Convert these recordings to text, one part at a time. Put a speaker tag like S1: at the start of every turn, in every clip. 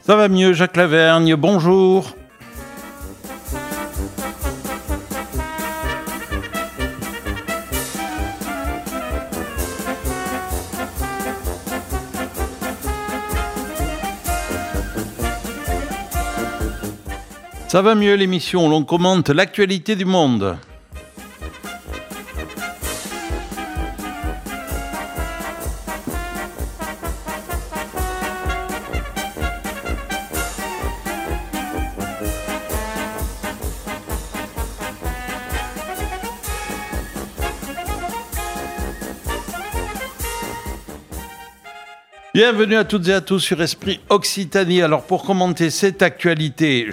S1: Ça va mieux, Jacques Lavergne, bonjour. Ça va mieux, l'émission où l'on commente l'actualité du monde. Bienvenue à toutes et à tous sur Esprit Occitanie. Alors pour commenter cette actualité,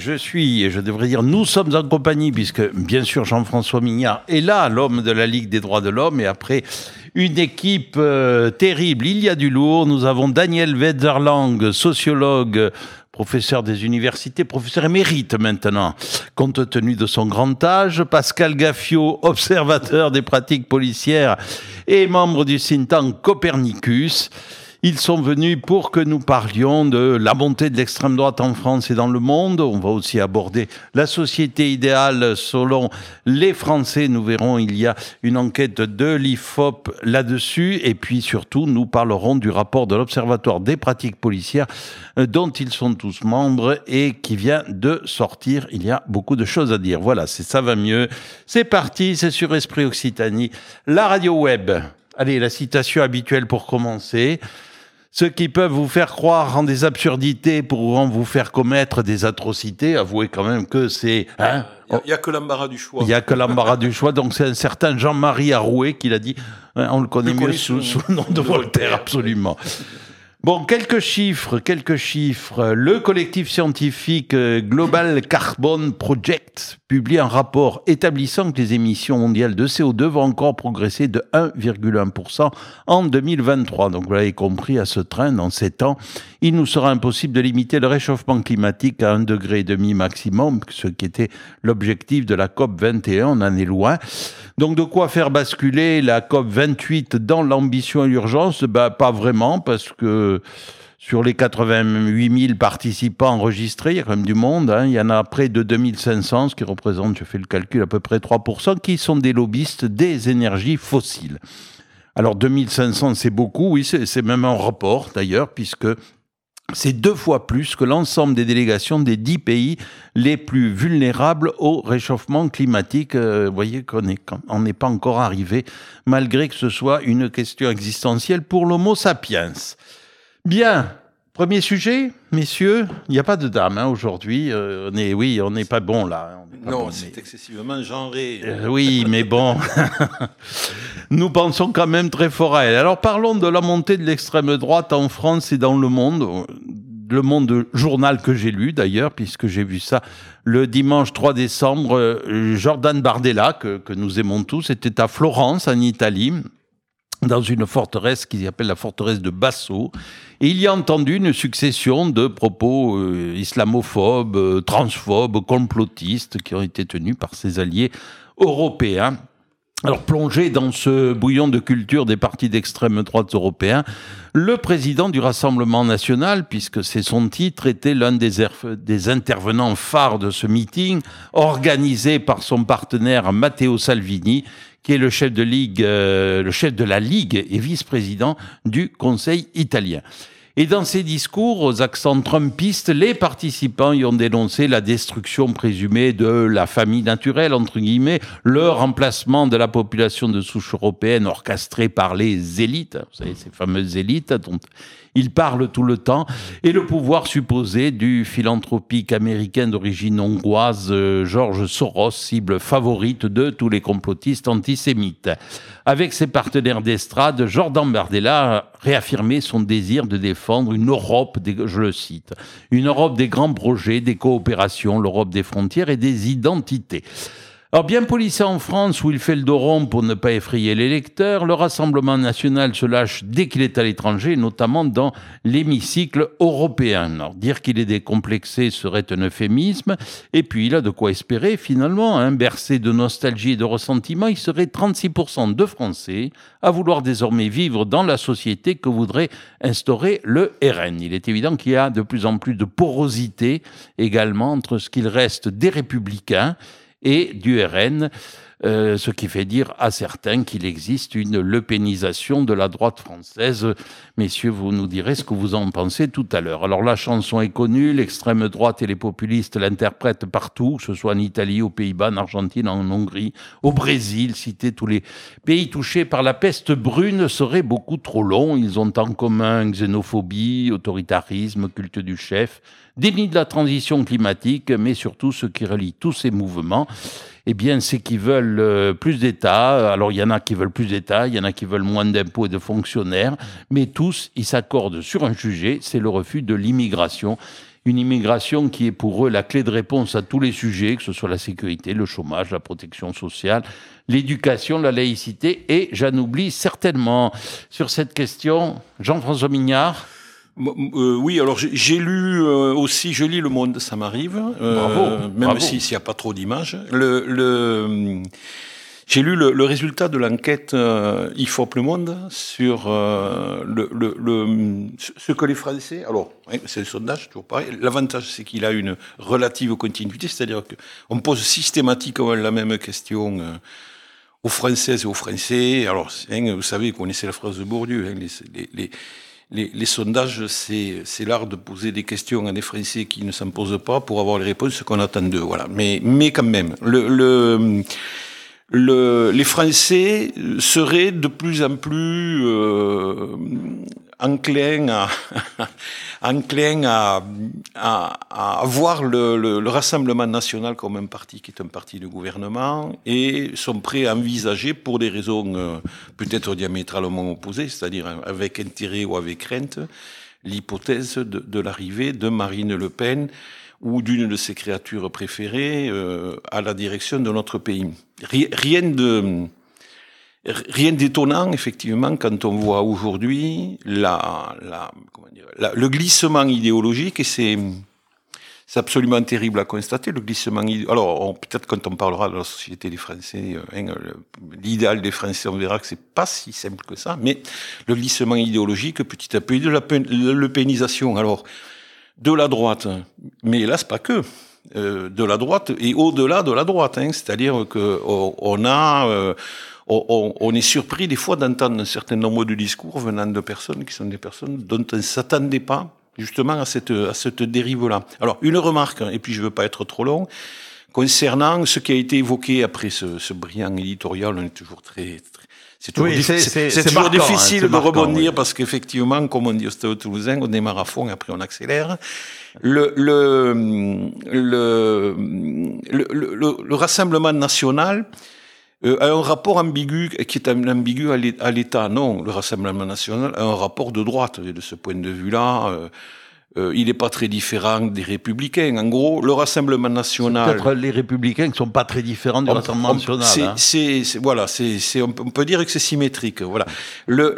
S1: nous sommes en compagnie, puisque bien sûr Jean-François Mignard est là, l'homme de la Ligue des droits de l'homme, et après une équipe terrible, il y a du lourd. Nous avons Daniel Wetherlang, sociologue, professeur des universités, professeur émérite maintenant, compte tenu de son grand âge. Pascal Gaffio, observateur des pratiques policières et membre du think tank Copernicus. Ils sont venus pour que nous parlions de la montée de l'extrême droite en France et dans le monde. On va aussi aborder la société idéale selon les Français. Nous verrons, il y a une enquête de l'IFOP là-dessus. Et puis surtout, nous parlerons du rapport de l'Observatoire des pratiques policières dont ils sont tous membres et qui vient de sortir. Il y a beaucoup de choses à dire. Voilà, ça va mieux. C'est parti, c'est sur Esprit Occitanie, la radio web. Allez, la citation habituelle pour commencer. Ceux qui peuvent vous faire croire en des absurdités pourront vous faire commettre des atrocités. Avouez quand même que c'est...
S2: Il n'y a que l'embarras du choix.
S1: Il n'y a que l'embarras du choix. Donc c'est un certain Jean-Marie Arouet qui l'a dit. On le connaît mieux sous le nom de Voltaire, absolument. Bon, quelques chiffres. Le collectif scientifique Global Carbon Project publie un rapport établissant que les émissions mondiales de CO2 vont encore progresser de 1,1% en 2023. Donc vous l'avez compris, à ce train, dans 7 ans, il nous sera impossible de limiter le réchauffement climatique à 1,5 degré maximum, ce qui était l'objectif de la COP 21, on en est loin. Donc de quoi faire basculer la COP 28 dans l'ambition et l'urgence ? Pas vraiment, parce que sur les 88 000 participants enregistrés, il y a quand même du monde, il y en a près de 2500, ce qui représente, je fais le calcul, à peu près 3%, qui sont des lobbyistes des énergies fossiles. Alors 2500, c'est beaucoup, oui, c'est même un report d'ailleurs, puisque c'est 2 fois plus que l'ensemble des délégations des 10 pays les plus vulnérables au réchauffement climatique. Vous voyez qu'on n'est pas encore arrivé, malgré que ce soit une question existentielle pour l'Homo sapiens. Bien, premier sujet, messieurs. Il n'y a pas de dames aujourd'hui. On n'est pas bon là.
S2: C'est excessivement genré.
S1: Oui, mais bon, nous pensons quand même très fort à elle. Alors parlons de la montée de l'extrême droite en France et dans le monde. Le Monde journal que j'ai lu d'ailleurs, puisque j'ai vu ça le dimanche 3 décembre. Jordan Bardella, que nous aimons tous, était à Florence, en Italie, dans une forteresse qu'ils appellent la forteresse de Basso. Et il y a entendu une succession de propos islamophobes, transphobes, complotistes qui ont été tenus par ses alliés européens. Alors, plongé dans ce bouillon de culture des partis d'extrême droite européens, le président du Rassemblement national, puisque c'est son titre, était l'un des intervenants phares de ce meeting, organisé par son partenaire Matteo Salvini, qui est le chef de la Ligue et vice-président du Conseil italien. Et dans ses discours aux accents trumpistes, les participants y ont dénoncé la destruction présumée de la famille naturelle, entre guillemets, le remplacement de la population de souche européenne orchestrée par les élites, vous savez, ces fameuses élites dont ils parlent tout le temps, et le pouvoir supposé du philanthropique américain d'origine hongroise George Soros, cible favorite de tous les complotistes antisémites. Avec ses partenaires d'estrade, Jordan Bardella a réaffirmé son désir de défendre une Europe, je le cite, une Europe des grands projets, des coopérations, l'Europe des frontières et des identités. Alors bien policé en France, où il fait le dos rond pour ne pas effrayer les lecteurs, le Rassemblement national se lâche dès qu'il est à l'étranger, notamment dans l'hémicycle européen. Alors dire qu'il est décomplexé serait un euphémisme, et puis il a de quoi espérer finalement, bercé de nostalgie et de ressentiment, il serait 36% de Français à vouloir désormais vivre dans la société que voudrait instaurer le RN. Il est évident qu'il y a de plus en plus de porosité également entre ce qu'il reste des Républicains et du RN, ce qui fait dire à certains qu'il existe une lepénisation de la droite française. Messieurs, vous nous direz ce que vous en pensez tout à l'heure. Alors la chanson est connue, l'extrême droite et les populistes l'interprètent partout, que ce soit en Italie, aux Pays-Bas, en Argentine, en Hongrie, au Brésil, citer tous les pays touchés par la peste brune serait beaucoup trop long. Ils ont en commun xénophobie, autoritarisme, culte du chef, déni de la transition climatique, mais surtout ce qui relie tous ces mouvements, eh bien, c'est qu'ils veulent plus d'État. Alors, il y en a qui veulent plus d'État, il y en a qui veulent moins d'impôts et de fonctionnaires, mais tous, ils s'accordent sur un sujet, c'est le refus de l'immigration. Une immigration qui est pour eux la clé de réponse à tous les sujets, que ce soit la sécurité, le chômage, la protection sociale, l'éducation, la laïcité, et j'en oublie certainement. Sur cette question, Jean-François Mignard.
S2: Oui, alors j'ai lu aussi, je lis Le Monde, ça m'arrive, même s'il n'y a pas trop d'images. J'ai lu le résultat de l'enquête IFOP Le Monde sur ce que les Français. Alors, c'est le sondage, toujours pareil. L'avantage, c'est qu'il a une relative continuité, c'est-à-dire qu'on pose systématiquement la même question aux Françaises et aux Français. Alors, vous savez, vous connaissez la phrase de Bourdieu, les sondages, c'est l'art de poser des questions à des Français qui ne s'en posent pas pour avoir les réponses qu'on attend d'eux. Voilà. Mais quand même, les Français seraient de plus en plus enclins à voir le Rassemblement national comme un parti qui est un parti de gouvernement et sont prêts à envisager, pour des raisons peut-être diamétralement opposées, c'est-à-dire avec intérêt ou avec crainte, l'hypothèse de l'arrivée de Marine Le Pen ou d'une de ses créatures préférées à la direction de notre pays. Rien d'étonnant, effectivement, quand on voit aujourd'hui le glissement idéologique, et c'est absolument terrible à constater, le glissement alors, peut-être quand on parlera de la société des Français, l'idéal des Français, on verra que c'est pas si simple que ça, mais le glissement idéologique, petit à petit, de la lepénisation, alors, de la droite, mais hélas, pas que. De la droite et au-delà de la droite, c'est-à-dire que on est surpris des fois d'entendre un certain nombre de discours venant de personnes qui sont des personnes dont on ne s'attendait pas justement à cette dérive-là. Alors, une remarque, et puis je veux pas être trop long, concernant ce qui a été évoqué après ce brillant éditorial. On est toujours c'est toujours difficile de rebondir, oui. Parce qu'effectivement, comme on dit au Stade Toulousain, on démarre à fond et après on accélère. Le Rassemblement national a un rapport ambigu, qui est ambigu à l'État. Non, le Rassemblement national a un rapport de droite. Et de ce point de vue-là, il n'est pas très différent des Républicains. En gros, le Rassemblement national...
S1: C'est peut-être les Républicains qui ne sont pas très différents du Rassemblement national.
S2: On peut dire que c'est symétrique. Voilà. Le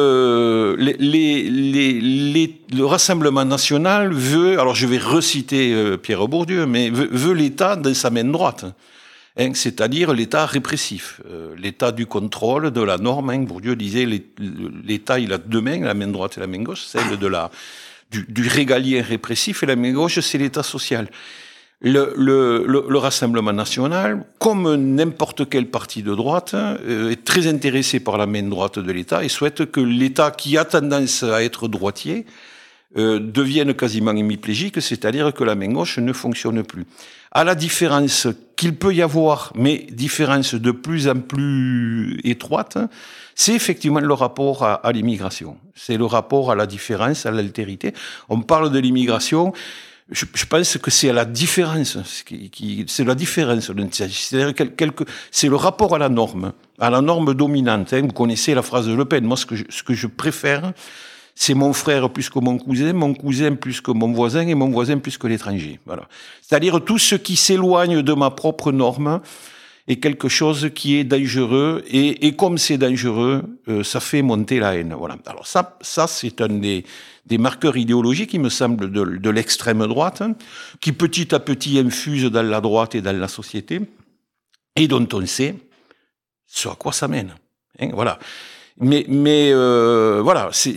S2: Rassemblement national veut... Alors, je vais reciter Pierre Bourdieu, mais veut l'État dans sa main droite. C'est-à-dire l'État répressif, l'État du contrôle, de la norme. Bourdieu disait l'État, il a deux mains, la main droite et la main gauche, celle du régalien répressif, et la main gauche, c'est l'État social. Le Rassemblement national, comme n'importe quel parti de droite, est très intéressé par la main droite de l'État et souhaite que l'État, qui a tendance à être droitier, devienne quasiment hémiplégique, c'est-à-dire que la main gauche ne fonctionne plus. À la différence qu'il peut y avoir, mais différence de plus en plus étroite, c'est effectivement le rapport à l'immigration. C'est le rapport à la différence, à l'altérité. On parle de l'immigration, je pense que c'est à la différence, c'est la différence. C'est-à-dire c'est le rapport à la norme dominante. Vous connaissez la phrase de Le Pen. Moi, ce que je préfère, c'est mon frère plus que mon cousin plus que mon voisin, et mon voisin plus que l'étranger. Voilà. C'est-à-dire tout ce qui s'éloigne de ma propre norme est quelque chose qui est dangereux, et comme c'est dangereux, ça fait monter la haine. Voilà. Alors ça c'est un des marqueurs idéologiques, il me semble, de l'extrême droite, hein, qui petit à petit infuse dans la droite et dans la société, et dont on sait ce à quoi ça mène. Hein, voilà. Mais voilà, c'est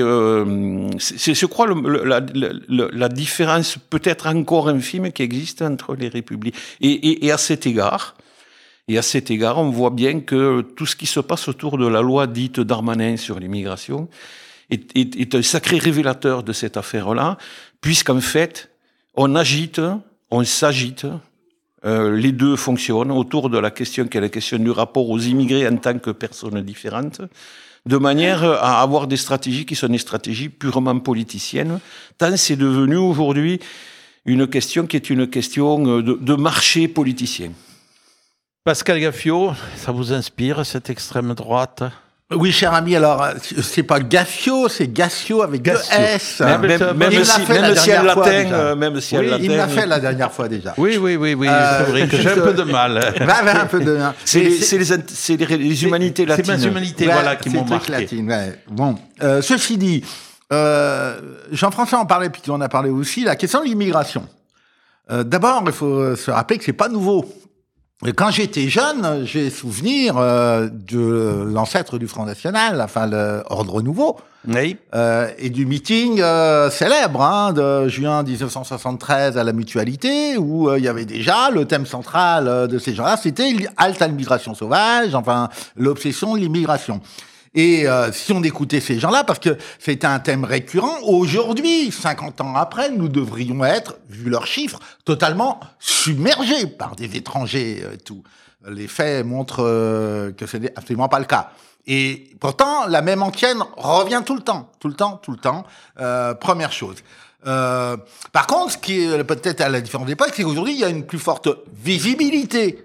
S2: je crois la différence peut-être encore infime qui existe entre les républiques. Et à cet égard, on voit bien que tout ce qui se passe autour de la loi dite Darmanin sur l'immigration est un sacré révélateur de cette affaire-là, puisqu'en fait, on s'agite. Les deux fonctionnent autour de la question qui est la question du rapport aux immigrés en tant que personnes différentes, de manière à avoir des stratégies qui sont des stratégies purement politiciennes, tant c'est devenu aujourd'hui une question qui est une question de marché politicien.
S1: Pascal Gaffio, ça vous inspire, cette extrême droite ?
S3: Oui, cher ami, alors, c'est pas Gaffio, c'est Gassio avec deux S.
S2: Même si elle latin.
S3: Il l'a fait la dernière fois déjà.
S1: Oui, c'est vrai que j'ai un peu de mal.
S3: Un peu de mal.
S2: C'est les humanités latines.
S1: C'est mes humanités, voilà, qui m'ont marqué.
S3: Latines, ouais. Bon, ceci dit, Jean-François en parlait, puis on a parlé aussi, la question de l'immigration. D'abord, il faut se rappeler que c'est pas nouveau. Quand j'étais jeune, j'ai souvenir de l'ancêtre du Front National, enfin l'Ordre Nouveau,
S1: oui.
S3: Et du meeting célèbre de juin 1973 à la Mutualité, où il y avait déjà le thème central de ces gens-là, c'était halte à l'immigration sauvage, enfin l'obsession de l'immigration. Et si on écoutait ces gens-là, parce que c'était un thème récurrent, aujourd'hui, 50 ans après, nous devrions être, vu leurs chiffres, totalement submergés par des étrangers. Tout. Les faits montrent que ce n'est absolument pas le cas. Et pourtant, la même antienne revient tout le temps. Première chose. Par contre, ce qui est peut-être à la différence d'époque, c'est qu'aujourd'hui, il y a une plus forte visibilité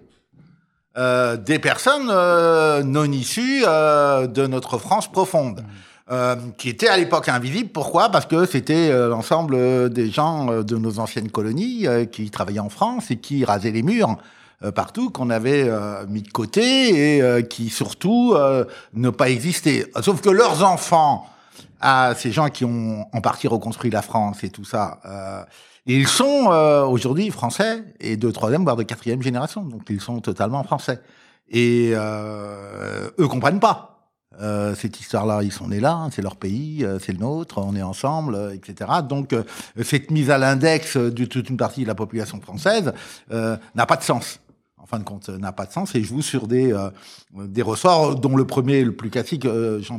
S3: des personnes non issues de notre France profonde, qui étaient à l'époque invisibles. Pourquoi ? Parce que c'était l'ensemble des gens de nos anciennes colonies qui travaillaient en France et qui rasaient les murs partout, qu'on avait mis de côté et qui surtout ne pas existaient. Sauf que leurs enfants, ces gens qui ont en partie reconstruit la France et tout ça, ils sont aujourd'hui français et de troisième voire de quatrième génération, donc ils sont totalement français. Et eux comprennent pas cette histoire-là. Ils sont nés là, c'est leur pays, c'est le nôtre, on est ensemble, etc. Donc cette mise à l'index de toute une partie de la population française n'a pas de sens. En fin de compte, n'a pas de sens et joue sur des ressorts dont le premier, le plus classique,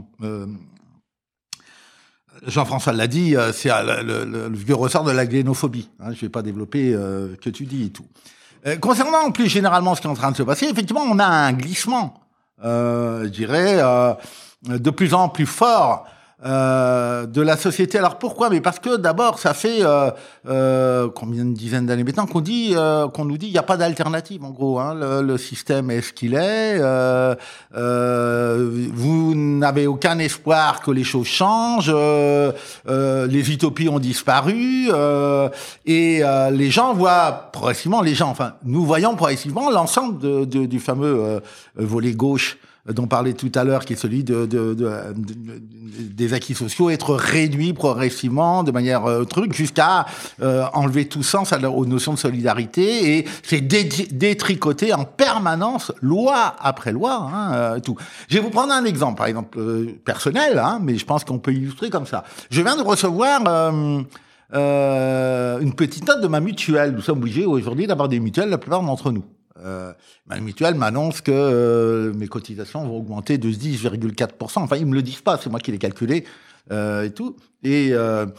S3: Jean-François l'a dit, c'est le vieux ressort de la xénophobie. Je vais pas développer que tu dis et tout. Concernant plus généralement ce qui est en train de se passer, effectivement, on a un glissement, je dirais, de plus en plus fort de la société. Alors pourquoi ? Mais parce que d'abord, ça fait combien de dizaines d'années maintenant qu'on nous dit il n'y a pas d'alternative. En gros, le système est ce qu'il est. Vous n'avez aucun espoir que les choses changent. Les utopies ont disparu et les gens voient progressivement. Nous voyons progressivement l'ensemble du fameux volet gauche dont parlait tout à l'heure, qui est celui des acquis sociaux, être réduit progressivement de manière jusqu'à enlever tout sens aux notions de solidarité, et c'est détricoté en permanence, loi après loi, tout. Je vais vous prendre un exemple, par exemple personnel, mais je pense qu'on peut illustrer comme ça. Je viens de recevoir une petite note de ma mutuelle. Nous sommes obligés aujourd'hui d'avoir des mutuelles, la plupart d'entre nous. Ma mutuelle m'annonce que mes cotisations vont augmenter de 10,4%. Enfin, ils me le disent pas, c'est moi qui l'ai calculé et tout. Et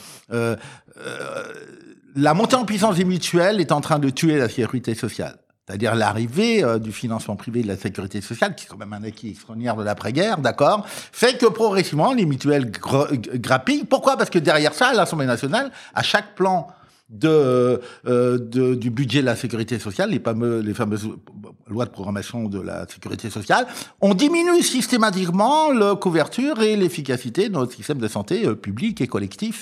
S3: la montée en puissance des mutuelles est en train de tuer la sécurité sociale. C'est-à-dire l'arrivée du financement privé de la sécurité sociale, qui est quand même un acquis extraordinaire de l'après-guerre, d'accord, fait que progressivement les mutuelles grappillent. Pourquoi ? Parce que derrière ça, à l'Assemblée nationale, à chaque plan du budget de la sécurité sociale, les fameuses lois de programmation de la sécurité sociale, on diminue systématiquement la couverture et l'efficacité de notre système de santé public et collectif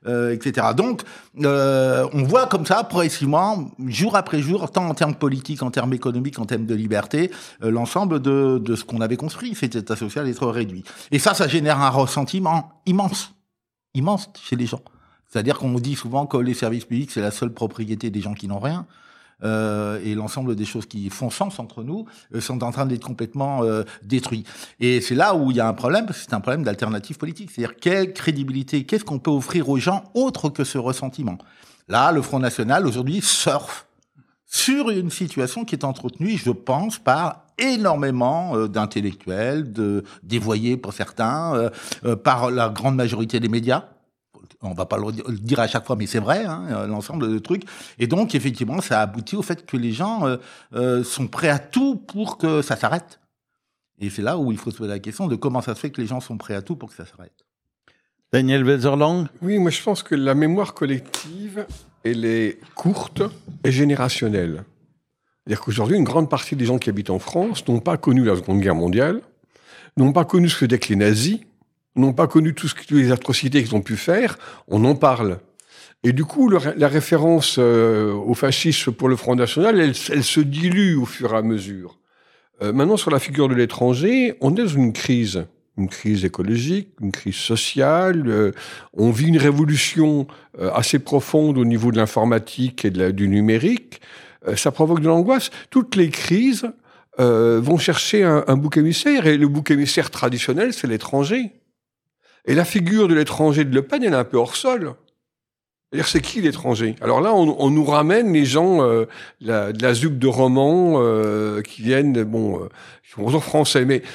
S3: etc. Donc, on voit comme ça, progressivement, jour après jour, tant en termes politiques, en termes économiques, en termes de liberté, l'ensemble de ce qu'on avait construit, cet état social, être réduit. Et ça génère un ressentiment immense chez les gens. C'est-à-dire qu'on dit souvent que les services publics, c'est la seule propriété des gens qui n'ont rien. Et l'ensemble des choses qui font sens entre nous sont en train d'être complètement détruits. Et c'est là où il y a un problème, parce que c'est un problème d'alternative politique. C'est-à-dire, quelle crédibilité, qu'est-ce qu'on peut offrir aux gens autre que ce ressentiment ? Là, le Front National, aujourd'hui, surfe sur une situation qui est entretenue, je pense, par énormément d'intellectuels, de dévoyés pour certains, par la grande majorité des médias. On va pas le dire à chaque fois, mais c'est vrai, hein, l'ensemble de trucs. Et donc, effectivement, ça aboutit au fait que les gens sont prêts à tout pour que ça s'arrête. Et c'est là où il faut se poser la question de comment ça se fait que les gens sont prêts à tout pour que ça s'arrête.
S1: Daniel Weserlang ?
S4: Oui, moi je pense que la mémoire collective, elle est courte et générationnelle. C'est-à-dire qu'aujourd'hui, une grande partie des gens qui habitent en France n'ont pas connu la Seconde Guerre mondiale, n'ont pas connu ce que c'était que les nazis, n'ont pas connu toutes les atrocités qu'ils ont pu faire, on en parle. Et du coup, la référence au fascisme pour le Front National, elle se dilue au fur et à mesure. Maintenant, sur la figure de l'étranger, on est dans une crise écologique, une crise sociale, on vit une révolution assez profonde au niveau de l'informatique et du numérique, ça provoque de l'angoisse. Toutes les crises vont chercher un bouc émissaire, et le bouc émissaire traditionnel, c'est l'étranger. Et la figure de l'étranger de Le Pen, elle est un peu hors sol. C'est-à-dire, c'est qui l'étranger ? Alors là, on nous ramène les gens de la ZUC de Romans qui viennent, qui sont français. Mais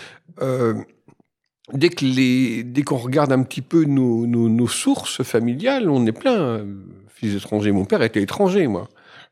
S4: dès qu'on regarde un petit peu nos sources familiales, on est plein. Fils d'étrangers. Mon père était étranger, moi.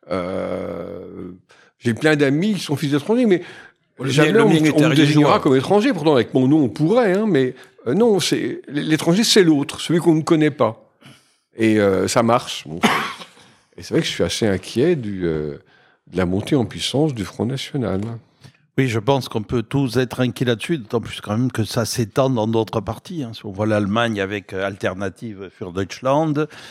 S4: J'ai plein d'amis qui sont fils d'étrangers, mais jamais on me désignera comme étranger. Pourtant, avec mon nom, on pourrait, hein, mais non, l'étranger, c'est l'autre, celui qu'on ne connaît pas. Et ça marche. Bon. Et c'est vrai que je suis assez inquiet de la montée en puissance du Front National.
S1: Oui, je pense qu'on peut tous être inquiets là-dessus, d'autant plus quand même que ça s'étend dans d'autres parties. Hein. Si on voit l'Allemagne avec Alternative für Deutschland,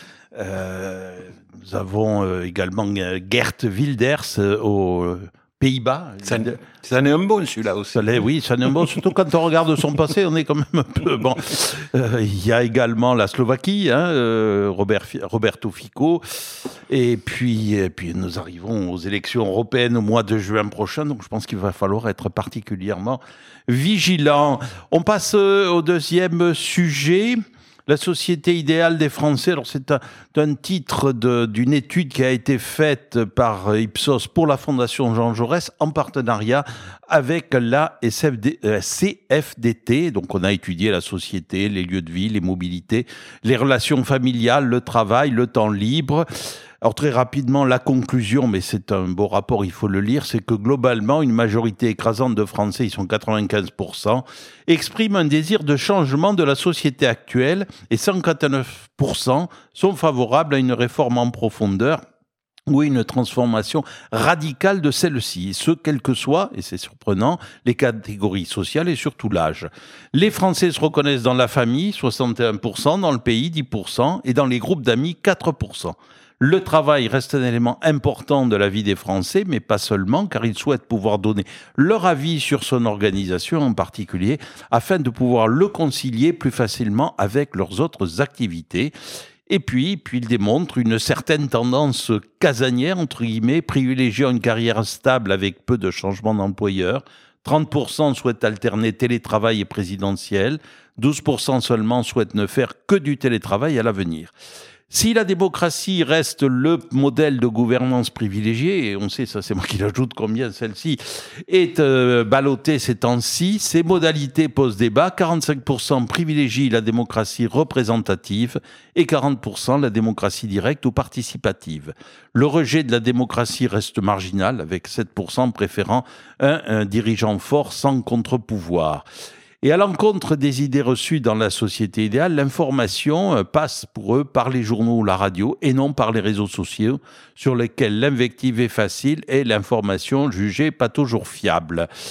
S1: nous avons également Geert Wilders aux Pays-Bas.
S2: Ça en est un bon, celui-là aussi.
S1: Oui, ça en est un bon. Surtout quand on regarde son passé, on est quand même un peu... Bon, il y a également la Slovaquie, Roberto Fico. Et puis, nous arrivons aux élections européennes au mois de juin prochain. Donc, je pense qu'il va falloir être particulièrement vigilant. On passe au deuxième sujet. La société idéale des Français. Alors, c'est un titre d'une étude qui a été faite par Ipsos pour la Fondation Jean Jaurès en partenariat avec la CFDT. Donc, on a étudié la société, les lieux de vie, les mobilités, les relations familiales, le travail, le temps libre. Alors très rapidement, la conclusion, mais c'est un beau rapport, il faut le lire, c'est que globalement, une majorité écrasante de Français, ils sont 95%, expriment un désir de changement de la société actuelle et 149% sont favorables à une réforme en profondeur ou une transformation radicale de celle-ci, et ce, quel que soit, et c'est surprenant, les catégories sociales et surtout l'âge. Les Français se reconnaissent dans la famille, 61%, dans le pays, 10%, et dans les groupes d'amis, 4%. Le travail reste un élément important de la vie des Français, mais pas seulement, car ils souhaitent pouvoir donner leur avis sur son organisation en particulier, afin de pouvoir le concilier plus facilement avec leurs autres activités. Et puis ils démontrent une certaine tendance casanière, entre guillemets, privilégiant une carrière stable avec peu de changements d'employeur. 30% souhaitent alterner télétravail et présidentiel, 12% seulement souhaitent ne faire que du télétravail à l'avenir. Si la démocratie reste le modèle de gouvernance privilégié, et on sait, ça c'est moi qui l'ajoute, combien celle-ci est ballottée ces temps-ci, ces modalités posent débat. 45% privilégient la démocratie représentative et 40% la démocratie directe ou participative. Le rejet de la démocratie reste marginal, avec 7% préférant un dirigeant fort sans contre-pouvoir. Et à l'encontre des idées reçues dans la société idéale, l'information passe pour eux par les journaux ou la radio et non par les réseaux sociaux sur lesquels l'invective est facile et l'information jugée pas toujours fiable.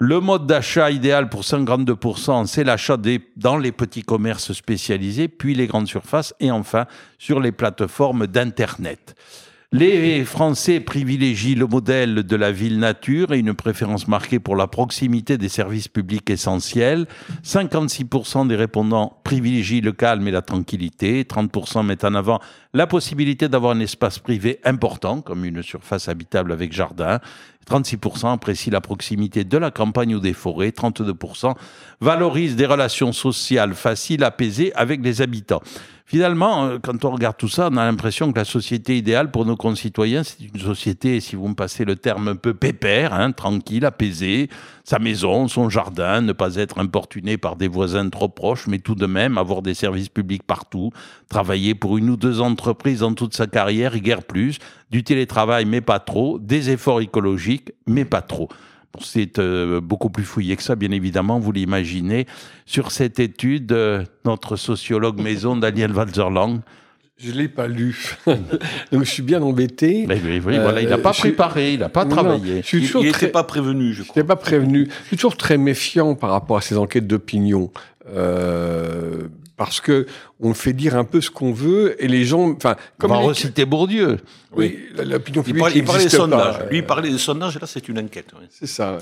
S1: Le mode d'achat idéal pour 52%, c'est l'achat dans les petits commerces spécialisés, puis les grandes surfaces et enfin sur les plateformes d'Internet. Les Français privilégient le modèle de la ville nature et une préférence marquée pour la proximité des services publics essentiels. 56% des répondants privilégient le calme et la tranquillité. 30% mettent en avant la possibilité d'avoir un espace privé important, comme une surface habitable avec jardin. 36% apprécient la proximité de la campagne ou des forêts. 32% valorisent des relations sociales faciles, apaisées avec les habitants. Finalement, quand on regarde tout ça, on a l'impression que la société idéale pour nos concitoyens, c'est une société, si vous me passez le terme, un peu pépère, tranquille, apaisée, sa maison, son jardin, ne pas être importuné par des voisins trop proches, mais tout de même avoir des services publics partout, travailler pour une ou deux entreprises dans toute sa carrière et guère plus, du télétravail mais pas trop, des efforts écologiques mais pas trop. C'est beaucoup plus fouillé que ça, bien évidemment, vous l'imaginez. Sur cette étude, notre sociologue maison, Daniel Walzerlang.
S4: Je ne l'ai pas lu, donc je suis bien embêté.
S1: Mais oui, voilà, il n'a pas préparé, il n'a pas travaillé.
S2: Il n'était pas prévenu, je crois.
S4: Je n'étais pas prévenu. Je suis toujours très méfiant par rapport à ces enquêtes d'opinion. Parce que on fait dire un peu ce qu'on veut et les gens, enfin,
S1: comme on va reciter Bourdieu.
S4: Oui, l'opinion publique.
S2: Il parlait des sondages. Lui, il parlait des sondages. Là, c'est une enquête. Ouais.
S4: C'est ça.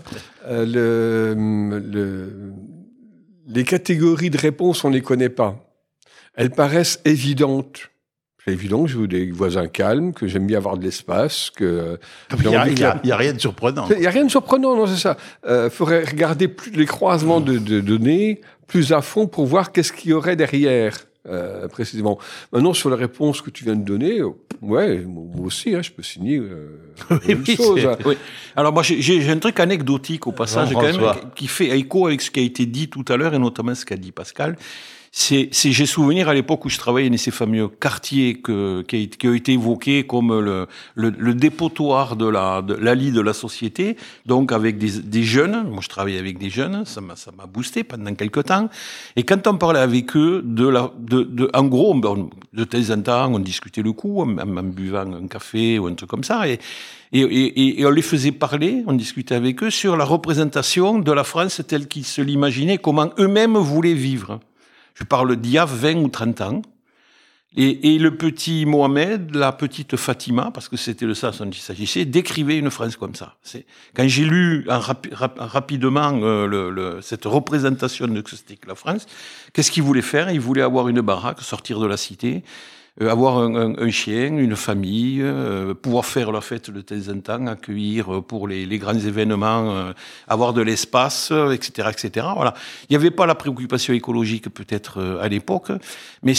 S4: Les catégories de réponses, on les connaît pas. Elles paraissent évidentes. C'est évident que je veux des voisins calmes, que j'aime bien avoir de l'espace, que...
S1: Il y a rien de surprenant.
S4: Il y a rien de surprenant, non, c'est ça. Faudrait regarder plus les croisements de données plus à fond pour voir qu'est-ce qu'il y aurait derrière, précisément. Maintenant, sur la réponse que tu viens de donner, ouais, moi aussi, je peux signer une chose.
S2: Oui. Alors moi, j'ai un truc anecdotique au passage, quand même, qui fait écho avec ce qui a été dit tout à l'heure, et notamment ce qu'a dit Pascal. J'ai souvenir à l'époque où je travaillais dans ces fameux quartiers qui ont été évoqués comme le dépotoir de la lie de la société, donc avec des jeunes. Moi, je travaillais avec des jeunes, ça m'a boosté pendant quelques temps. Et quand on parlait avec eux en gros, de temps en temps, on discutait le coup en buvant un café ou un truc comme ça, et on les faisait parler, on discutait avec eux sur la représentation de la France telle qu'ils se l'imaginaient, comment eux-mêmes voulaient vivre. Je parle d'il y a 20 ou 30 ans. Et le petit Mohamed, la petite Fatima, parce que c'était le sens dont il s'agissait, décrivait une France comme ça. Quand j'ai lu rapidement cette représentation de ce que c'était que la France, qu'est-ce qu'il voulait faire? Il voulait avoir une baraque, sortir de la cité, avoir un chien, une famille, pouvoir faire la fête de temps en temps, accueillir pour les grands événements, avoir de l'espace, etc., etc. Voilà. Il n'y avait pas la préoccupation écologique peut-être à l'époque, mais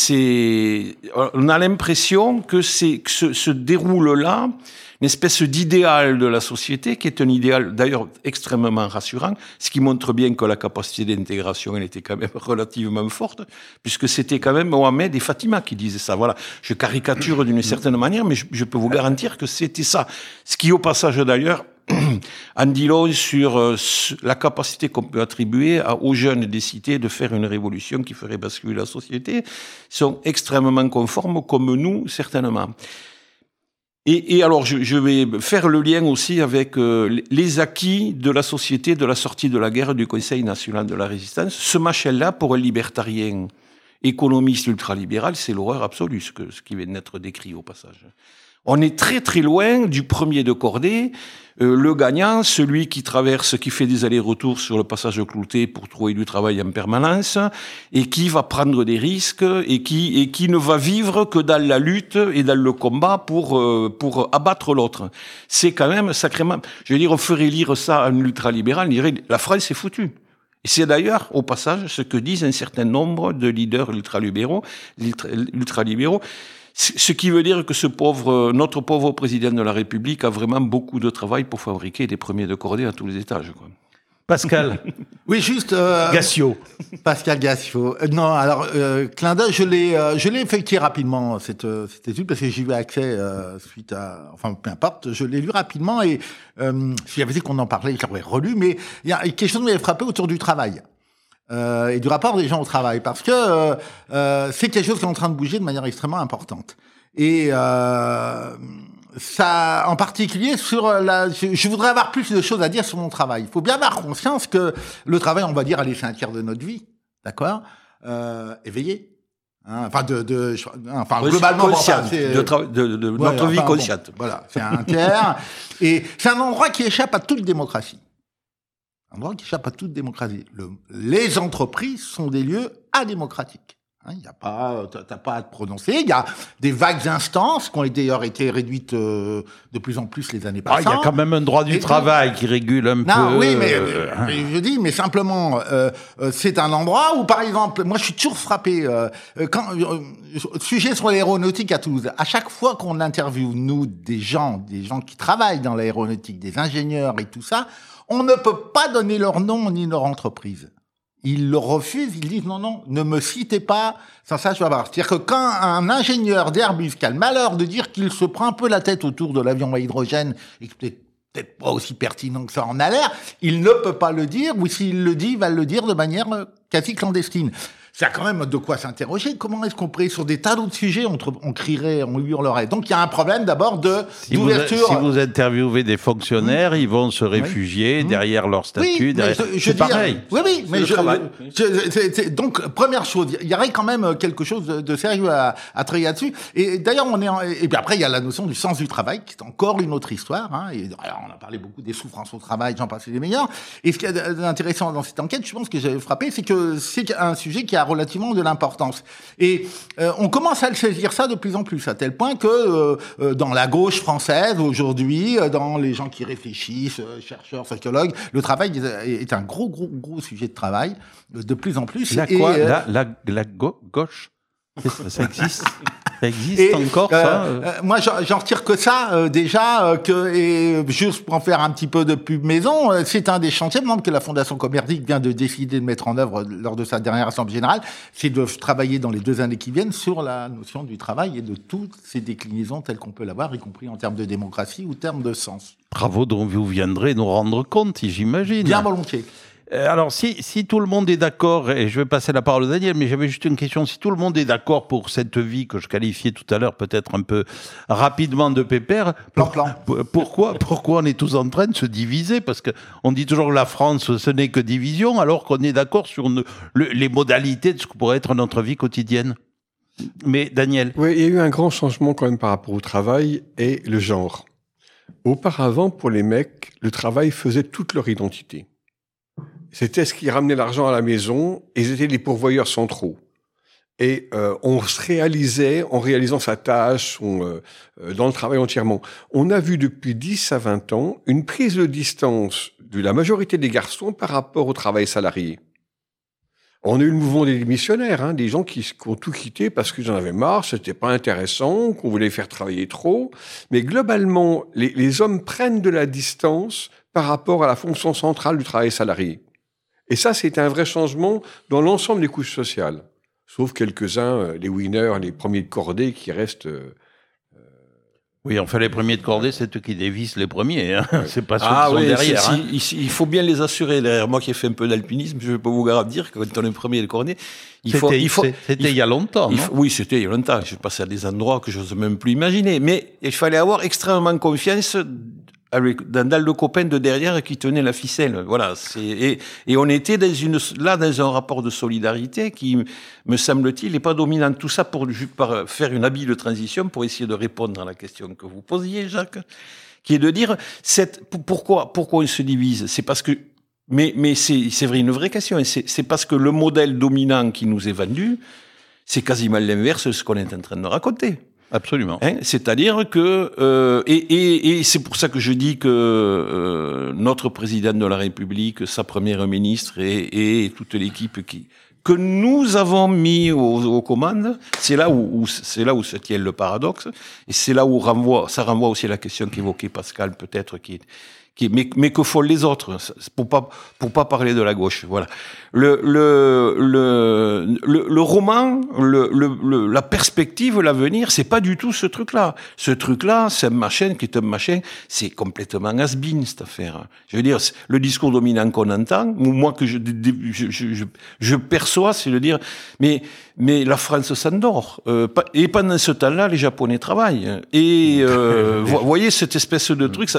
S2: on a l'impression que se déroule là une espèce d'idéal de la société qui est un idéal d'ailleurs extrêmement rassurant, ce qui montre bien que la capacité d'intégration elle était quand même relativement forte, puisque c'était quand même Mohamed et Fatima qui disaient ça. Voilà, je caricature d'une certaine manière, mais je peux vous garantir que c'était ça. Ce qui au passage d'ailleurs en dit long sur la capacité qu'on peut attribuer aux jeunes des cités de faire une révolution qui ferait basculer la société. Ils sont extrêmement conformes comme nous certainement. Et alors, je vais faire le lien aussi avec les acquis de la société de la sortie de la guerre du Conseil national de la résistance. Ce machin-là, pour un libertarien économiste ultralibéral, c'est l'horreur absolue, ce qui vient d'être décrit au passage. On est très très loin du premier de cordée, le gagnant, celui qui fait des allers-retours sur le passage de Clouté pour trouver du travail en permanence, et qui va prendre des risques, et qui ne va vivre que dans la lutte et dans le combat pour abattre l'autre. C'est quand même sacrément, je veux dire, on ferait lire ça à un ultralibéral, on dirait, la France est foutue. Et c'est d'ailleurs, au passage, ce que disent un certain nombre de leaders ultralibéraux, ce qui veut dire que notre pauvre président de la République a vraiment beaucoup de travail pour fabriquer des premiers de cordée à tous les étages, quoi.
S1: Pascal.
S3: Oui, juste.
S1: Gassio.
S3: Pascal Gassio. Non, alors, clin d'œil, je l'ai effectué rapidement, cette étude, parce que j'y ai eu accès, suite à, enfin, peu importe, je l'ai lu rapidement et, si j'avais dit qu'on en parlait, je l'aurais relu, mais il y a quelque chose qui m'avait frappé autour du travail. Et du rapport des gens au travail, parce que c'est quelque chose qui est en train de bouger de manière extrêmement importante. Et ça, en particulier sur je voudrais avoir plus de choses à dire sur mon travail. Il faut bien avoir conscience que le travail, on va dire, allez, c'est un tiers de notre vie, d'accord, éveillé. Hein, enfin, globalement,
S2: consciente,
S3: c'est
S2: de notre vie consciente.
S3: Bon, voilà, c'est un tiers, et c'est un endroit qui échappe à toute démocratie. Un endroit qui échappe à toute démocratie. Les entreprises sont des lieux adémocratiques. Il y a pas, t'as pas à te prononcer. Il y a des vagues instances qui ont d'ailleurs été réduites de plus en plus les années passées.
S1: Il y a quand même un droit du travail qui régule un peu.
S3: Non, oui, mais je dis, mais simplement, c'est un endroit où, par exemple, moi, je suis toujours frappé sujet sur l'aéronautique à Toulouse. À chaque fois qu'on interviewe nous des gens qui travaillent dans l'aéronautique, des ingénieurs et tout ça, on ne peut pas donner leur nom ni leur entreprise. Ils le refusent, ils disent non, ne me citez pas, sans ça je vais voir. C'est-à-dire que quand un ingénieur d'Airbus qui a le malheur de dire qu'il se prend un peu la tête autour de l'avion à hydrogène, et que peut-être pas aussi pertinent que ça en a l'air, il ne peut pas le dire, ou s'il le dit, il va le dire de manière quasi clandestine. C'est quand même de quoi s'interroger. Comment est-ce qu'on pourrait, sur des tas d'autres sujets, on crierait, on hurlerait. Donc il y a un problème d'abord d'ouverture.
S1: Si vous interviewez des fonctionnaires, ils vont se réfugier derrière leur statut. C'est pareil.
S3: Oui, mais donc première chose, il y aurait quand même quelque chose de sérieux à travailler là-dessus. Et d'ailleurs, et puis après il y a la notion du sens du travail, qui est encore une autre histoire. Hein. Et alors, on a parlé beaucoup des souffrances au travail, j'en passe les meilleurs. Et ce qui est intéressant dans cette enquête, je pense que j'ai frappé, c'est que c'est un sujet qui a relativement de l'importance. Et on commence à le saisir ça de plus en plus, à tel point que dans la gauche française, aujourd'hui, dans les gens qui réfléchissent, chercheurs, sociologues, le travail est un gros sujet de travail, de plus en plus.
S1: La gauche, ça existe. Ça existe encore, ça
S3: moi, j'en retire que ça, déjà, et juste pour en faire un petit peu de pub maison, c'est un des chantiers, par exemple, que la Fondation Comerdic vient de décider de mettre en œuvre lors de sa dernière assemblée générale, c'est de travailler dans les 2 années qui viennent sur la notion du travail et de toutes ces déclinaisons telles qu'on peut l'avoir, y compris en termes de démocratie ou en termes de sens.
S1: Bravo, dont vous viendrez nous rendre compte, j'imagine.
S3: Bien volontiers.
S1: Alors, si tout le monde est d'accord, et je vais passer la parole à Daniel, mais j'avais juste une question, si tout le monde est d'accord pour cette vie que je qualifiais tout à l'heure peut-être un peu rapidement de pépère, pourquoi on est tous en train de se diviser? Parce que on dit toujours que la France, ce n'est que division, alors qu'on est d'accord sur les modalités de ce que pourrait être notre vie quotidienne. Mais Daniel.
S4: Oui, il y a eu un grand changement quand même par rapport au travail et le genre. Auparavant, pour les mecs, le travail faisait toute leur identité. C'était ce qui ramenait l'argent à la maison, et ils étaient les pourvoyeurs centraux. Et on se réalisait, en réalisant sa tâche, dans le travail entièrement. On a vu depuis 10 à 20 ans une prise de distance de la majorité des garçons par rapport au travail salarié. On a eu le mouvement des démissionnaires, des gens qui ont tout quitté parce qu'ils en avaient marre, c'était pas intéressant, qu'on voulait faire travailler trop. Mais globalement, les hommes prennent de la distance par rapport à la fonction centrale du travail salarié. Et ça, c'est un vrai changement dans l'ensemble des couches sociales. Sauf quelques-uns, les winners, les premiers de cordée qui restent...
S1: Oui, enfin, les premiers de cordée, c'est eux qui dévissent les premiers. Hein. C'est pas ceux qui sont derrière.
S2: Il faut bien les assurer. Derrière moi qui ai fait un peu d'alpinisme, je peux vous garantir que quand on est premier de cordée,
S1: c'était il y a longtemps, non ?
S2: Oui, c'était il y a longtemps. Je passais à des endroits que je n'ose même plus imaginer. Mais il fallait avoir extrêmement confiance dans le copain de derrière qui tenait la ficelle. Voilà. Et on était dans un rapport de solidarité qui, me semble-t-il, n'est pas dominant. Tout ça pour faire une habile transition pour essayer de répondre à la question que vous posiez, Jacques, qui est de dire pourquoi on se divise. C'est parce que, mais c'est vrai, une vraie question. C'est parce que le modèle dominant qui nous est vendu, c'est quasiment l'inverse de ce qu'on est en train de raconter.
S1: Absolument.
S2: C'est-à-dire que et c'est pour ça que je dis que notre président de la République, sa première ministre et toute l'équipe que nous avons mis aux commandes, c'est là où se tient le paradoxe, et c'est là où ça renvoie aussi à la question qu'évoquait Pascal, peut-être qui mais que font les autres, pour pas parler de la gauche. Voilà. Le roman, la perspective, l'avenir, c'est pas du tout ce truc-là. Ce truc-là, c'est un machin qui est un machin, c'est complètement has-been, cette affaire. Je veux dire, le discours dominant qu'on entend, ou moi que je perçois, c'est de dire, mais la France s'endort. Et pendant ce temps-là, les Japonais travaillent. Et vous voyez cette espèce de truc,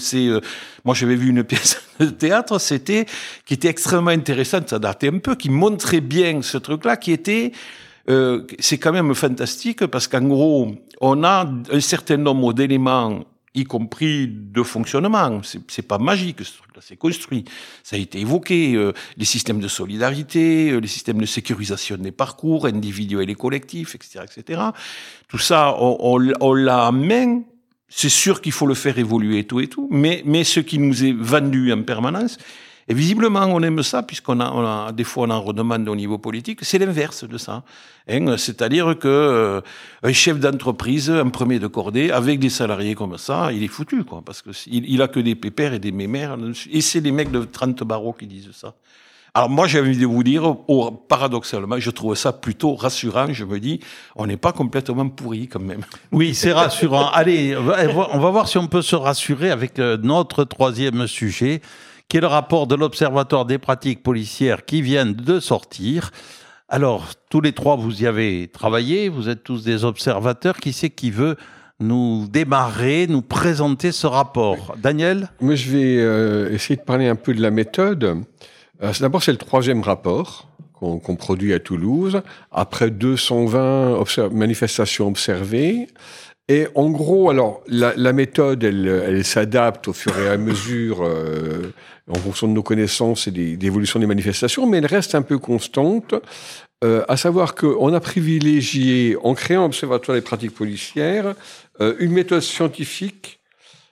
S2: moi j'avais vu une pièce de théâtre, qui était extrêmement intéressante, ça datait un peu, qui montrait bien ce truc-là, qui était, c'est quand même fantastique, parce qu'en gros, on a un certain nombre d'éléments, y compris de fonctionnement. C'est pas magique, ce truc-là, c'est construit. Ça a été évoqué, les systèmes de solidarité, les systèmes de sécurisation des parcours, individuels et collectifs, etc., etc. Tout ça, on l'a en main. C'est sûr qu'il faut le faire évoluer et tout, mais ce qui nous est vendu en permanence, et visiblement on aime ça, puisqu'on a des fois on en redemande au niveau politique, c'est l'inverse de ça. Hein, c'est-à-dire que un chef d'entreprise, un premier de cordée, avec des salariés comme ça, il est foutu, quoi, parce que il a que des pépères et des mémères, et c'est les mecs de 30 barreaux qui disent ça. Alors moi, j'ai envie de vous dire, paradoxalement, je trouve ça plutôt rassurant. Je me dis, on n'est pas complètement pourri quand même.
S1: Oui, c'est rassurant. Allez, on va voir si on peut se rassurer avec notre troisième sujet, qui est le rapport de l'Observatoire des pratiques policières qui vient de sortir. Alors, tous les trois, vous y avez travaillé, vous êtes tous des observateurs. Qui c'est qui veut nous démarrer, nous présenter ce rapport? Daniel?
S4: Moi, je vais essayer de parler un peu de la méthode. D'abord, c'est le troisième rapport qu'on produit à Toulouse, après 220 manifestations observées. Et en gros, alors, la méthode, elle s'adapte au fur et à mesure, en fonction de nos connaissances et d'évolution des manifestations, mais elle reste un peu constante, à savoir qu'on a privilégié, en créant l'Observatoire des pratiques policières, une méthode scientifique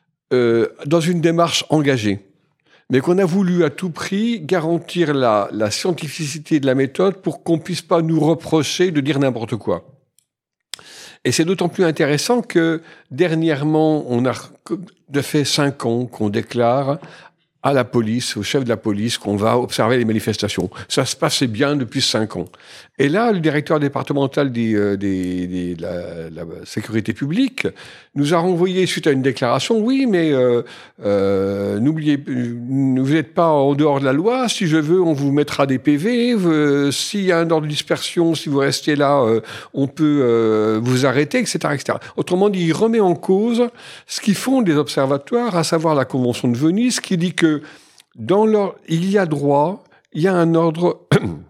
S4: dans une démarche engagée, mais qu'on a voulu à tout prix garantir la scientificité de la méthode pour qu'on puisse pas nous reprocher de dire n'importe quoi. Et c'est d'autant plus intéressant que dernièrement, on a fait 5 ans qu'on déclare à la police, au chef de la police, qu'on va observer les manifestations. Ça se passait bien depuis 5 ans. Et là, le directeur départemental de la sécurité publique nous a renvoyé suite à une déclaration, oui, mais n'oubliez, vous n'êtes pas en dehors de la loi, si je veux, on vous mettra des PV, s'il y a un ordre de dispersion, si vous restez là, on peut vous arrêter, etc., etc. Autrement dit, il remet en cause ce qu'ils font des observatoires, à savoir la Convention de Venise, qui dit que il y a droit, il y a un ordre...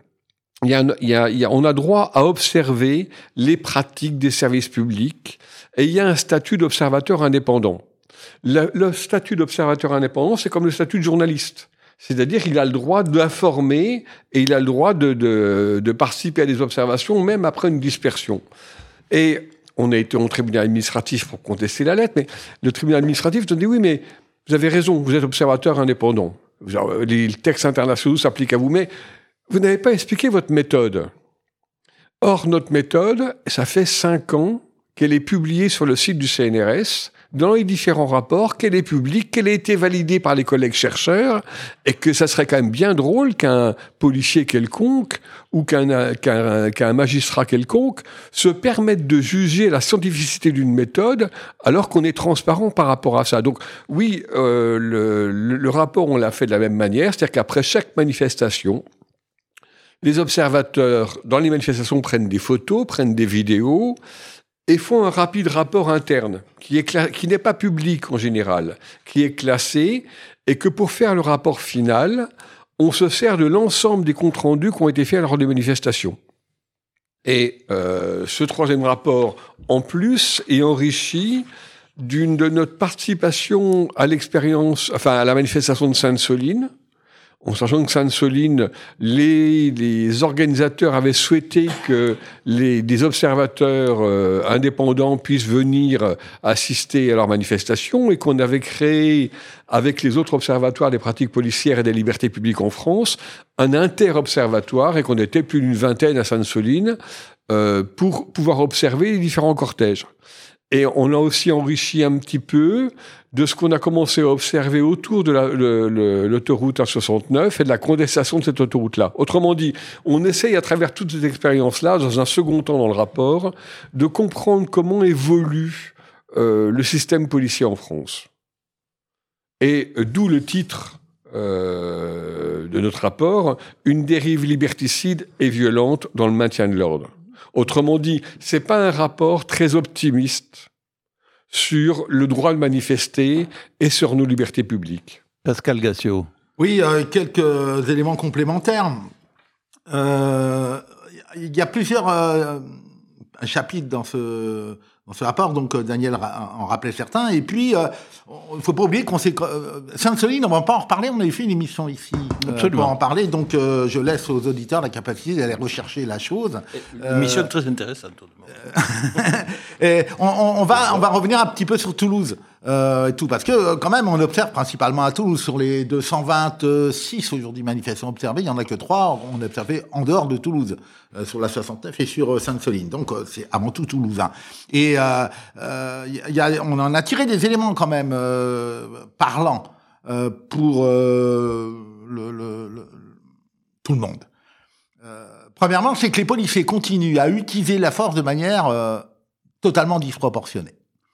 S4: on a droit à observer les pratiques des services publics et il y a un statut d'observateur indépendant. Le statut d'observateur indépendant, c'est comme le statut de journaliste. C'est-à-dire qu'il a le droit d'informer et il a le droit de participer à des observations même après une dispersion. Et on a été au tribunal administratif pour contester la lettre, mais le tribunal administratif nous dit oui, mais vous avez raison, vous êtes observateur indépendant. Les textes internationaux s'appliquent à vous, mais vous n'avez pas expliqué votre méthode. Or, notre méthode, ça fait 5 ans qu'elle est publiée sur le site du CNRS, dans les différents rapports, qu'elle est publique, qu'elle a été validée par les collègues chercheurs, et que ça serait quand même bien drôle qu'un policier quelconque ou qu'un magistrat quelconque se permette de juger la scientificité d'une méthode alors qu'on est transparent par rapport à ça. Donc oui, le rapport, on l'a fait de la même manière, c'est-à-dire qu'après chaque manifestation, les observateurs, dans les manifestations, prennent des photos, prennent des vidéos et font un rapide rapport interne qui n'est pas public en général, qui est classé, et que pour faire le rapport final, on se sert de l'ensemble des comptes rendus qui ont été faits lors des manifestations. Et ce troisième rapport, en plus, est enrichi de notre participation à à la manifestation de Sainte-Soline. En sachant que Sainte-Soline, les organisateurs avaient souhaité que des observateurs indépendants puissent venir assister à leur manifestation et qu'on avait créé, avec les autres observatoires des pratiques policières et des libertés publiques en France, un inter-observatoire et qu'on était plus d'une 20aine à Sainte-Soline pour pouvoir observer les différents cortèges. Et on a aussi enrichi un petit peu de ce qu'on a commencé à observer autour de l'autoroute A69 et de la condensation de cette autoroute-là. Autrement dit, on essaye à travers toutes ces expériences-là, dans un second temps dans le rapport, de comprendre comment évolue le système policier en France. Et d'où le titre de notre rapport, « Une dérive liberticide et violente dans le maintien de l'ordre ». Autrement dit, c'est pas un rapport très optimiste sur le droit de manifester et sur nos libertés publiques.
S1: Pascal Gassiot.
S3: Oui, quelques éléments complémentaires. Il y a plusieurs chapitres dans ce rapport, donc Daniel en rappelait certains, et puis il ne faut pas oublier qu'on s'est... Sainte-Soline, on ne va pas en reparler, on avait fait une émission ici pour en parler, donc je laisse aux auditeurs la capacité d'aller rechercher la chose.
S2: Une mission très intéressante.
S3: Et on va revenir un petit peu sur Toulouse, et tout, parce que quand même on observe principalement à Toulouse, sur les 226 aujourd'hui manifestations observées, il n'y en a que 3 on a observé en dehors de Toulouse, sur la 69 et sur Sainte-Soline, donc c'est avant tout toulousain. Et on en a tiré des éléments quand même parlants pour tout le monde. Premièrement, c'est que les policiers continuent à utiliser la force de manière totalement disproportionnée.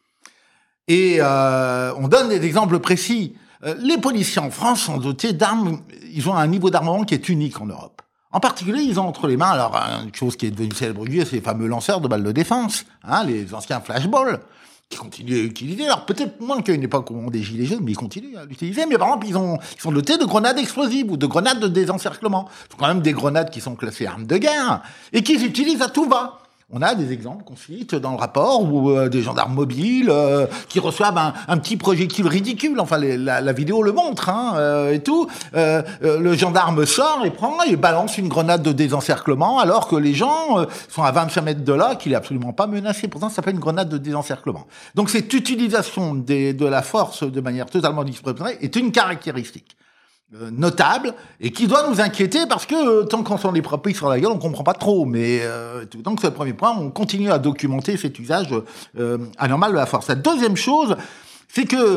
S3: Et on donne des exemples précis. Les policiers en France sont dotés d'armes, ils ont un niveau d'armement qui est unique en Europe. En particulier, ils ont entre les mains, alors, une chose qui est devenue célèbre aujourd'hui, c'est les fameux lanceurs de balles de défense, les anciens flashballs, qui continuent à utiliser. Alors, peut-être moins qu'à une époque où on des gilets jaunes, mais ils continuent à l'utiliser. Mais par exemple, ils sont dotés de grenades explosives ou de grenades de désencerclement. C'est quand même des grenades qui sont classées armes de guerre et qu'ils utilisent à tout va. On a des exemples qu'on cite dans le rapport où des gendarmes mobiles qui reçoivent un petit projectile ridicule. Enfin, la vidéo le montre, et tout. Le gendarme sort et prend et balance une grenade de désencerclement alors que les gens sont à 25 mètres de là, qu'il est absolument pas menacé. Pourtant, ça s'appelle une grenade de désencerclement. Donc, cette utilisation de la force de manière totalement disproportionnée est une caractéristique notable et qui doit nous inquiéter parce que tant qu'on s'en les pris sur la gueule, on comprend pas trop. Mais donc c'est le premier point. On continue à documenter cet usage anormal de la force. La deuxième chose, c'est que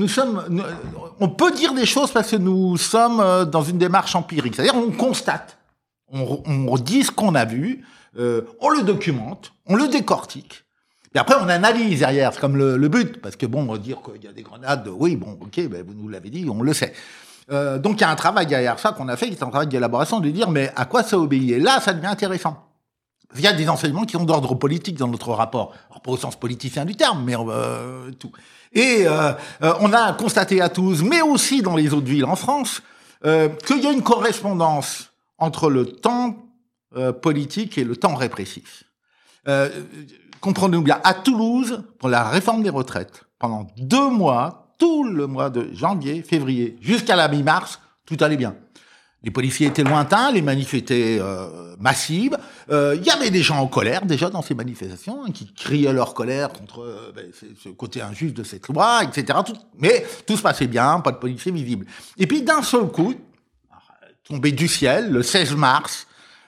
S3: on peut dire des choses parce que nous sommes dans une démarche empirique. C'est-à-dire on constate, on dit ce qu'on a vu, on le documente, on le décortique. Et après, on analyse derrière. C'est comme le but, parce que bon, dire qu'il y a des grenades, oui, bon, ok, ben vous nous l'avez dit, on le sait. Donc il y a un travail derrière ça qu'on a fait, qui est un travail d'élaboration, de dire mais à quoi ça obéit. Et là, ça devient intéressant. Il y a des enseignements qui sont d'ordre politique dans notre rapport, alors pas au sens politicien du terme, mais tout. Et on a constaté à Toulouse, mais aussi dans les autres villes en France, qu'il y a une correspondance entre le temps politique et le temps répressif. Comprenez-nous bien, à Toulouse, pour la réforme des retraites, pendant 2 mois, tout le mois de janvier, février, jusqu'à la mi-mars, tout allait bien. Les policiers étaient lointains, les manifs étaient massives. Il y avait des gens en colère déjà dans ces manifestations, qui criaient leur colère contre ce côté injuste de cette loi, etc. Mais tout se passait bien, pas de policiers visibles. Et puis d'un seul coup, tombé du ciel, le 16 mars,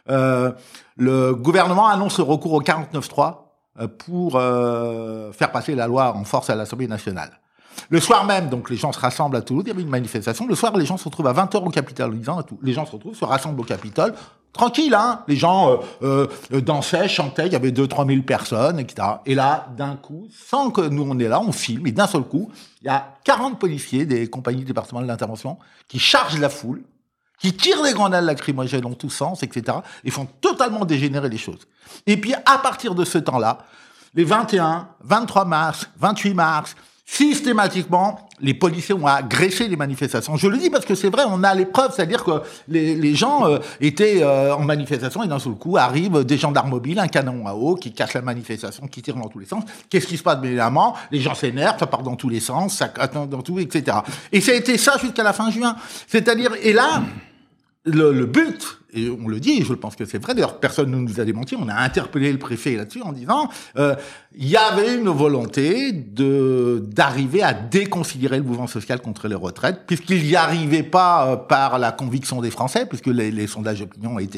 S3: le gouvernement annonce le recours au 49.3 pour faire passer la loi en force à l'Assemblée nationale. Le soir même, donc les gens se rassemblent à Toulouse, il y avait une manifestation. Le soir, les gens se retrouvent à 20h au Capitole. Les gens se retrouvent, se rassemblent au Capitole. Tranquille, les gens dansaient, chantaient, il y avait 2-3 000 personnes, etc. Et là, d'un coup, sans que nous on est là, on filme, et d'un seul coup, il y a 40 policiers des compagnies départementales d'intervention qui chargent la foule, qui tirent des grenades lacrymogènes dans tous sens, etc. et font totalement dégénérer les choses. Et puis, à partir de ce temps-là, les 21, 23 mars, 28 mars, systématiquement, les policiers ont agressé les manifestations. Je le dis parce que c'est vrai, on a les preuves, c'est-à-dire que les gens étaient en manifestation et d'un seul coup arrivent des gendarmes mobiles, un canon à eau qui casse la manifestation, qui tire dans tous les sens. Qu'est-ce qui se passe? Évidemment, les gens s'énervent, ça part dans tous les sens, ça attend dans tout, etc. Et ça a été ça jusqu'à la fin juin. C'est-à-dire, et là, le but, et on le dit, je pense que c'est vrai, d'ailleurs personne ne nous a démenti, on a interpellé le préfet là-dessus en disant il y avait une volonté d'arriver à déconsidérer le mouvement social contre les retraites, puisqu'il n'y arrivait pas par la conviction des Français, puisque les sondages d'opinion étaient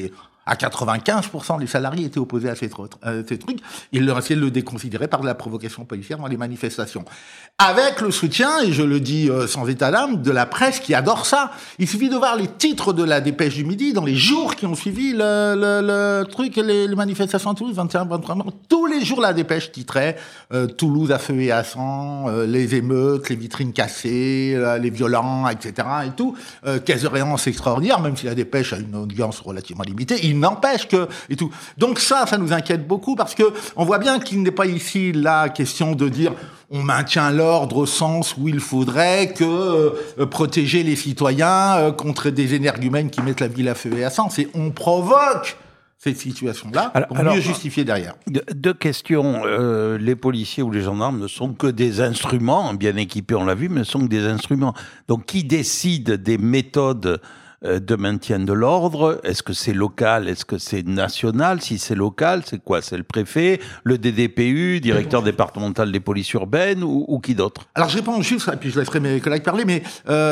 S3: À 95%, les salariés étaient opposés à ces trucs. Ils leur essayaient de le déconsidérer par de la provocation policière dans les manifestations. Avec le soutien, et je le dis sans état d'âme, de la presse qui adore ça. Il suffit de voir les titres de la Dépêche du Midi dans les jours qui ont suivi le truc, les manifestations à Toulouse, 21, 23 mars. Tous les jours, la Dépêche titrait Toulouse à feu et à sang, les émeutes, les vitrines cassées, les violents, etc. et tout. Caisse de réance extraordinaire, même si la Dépêche a une audience relativement limitée. Il n'empêche que, et tout. Donc ça nous inquiète beaucoup parce que on voit bien qu'il n'est pas ici la question de dire on maintient l'ordre au sens où il faudrait que protéger les citoyens contre des énergumènes qui mettent la ville à feu et à sang. C'est on provoque cette situation-là pour mieux justifier derrière.
S1: Deux questions. Les policiers ou les gendarmes ne sont que des instruments, bien équipés, on l'a vu, mais ne sont que des instruments. Donc, qui décide des méthodes de maintien de l'ordre? Est-ce que c'est local? Est-ce que c'est national? Si c'est local, c'est quoi? C'est le préfet, le DDPU, directeur départemental des polices urbaines ou qui d'autre?
S3: Alors, je réponds juste, et puis je laisserai mes collègues parler, mais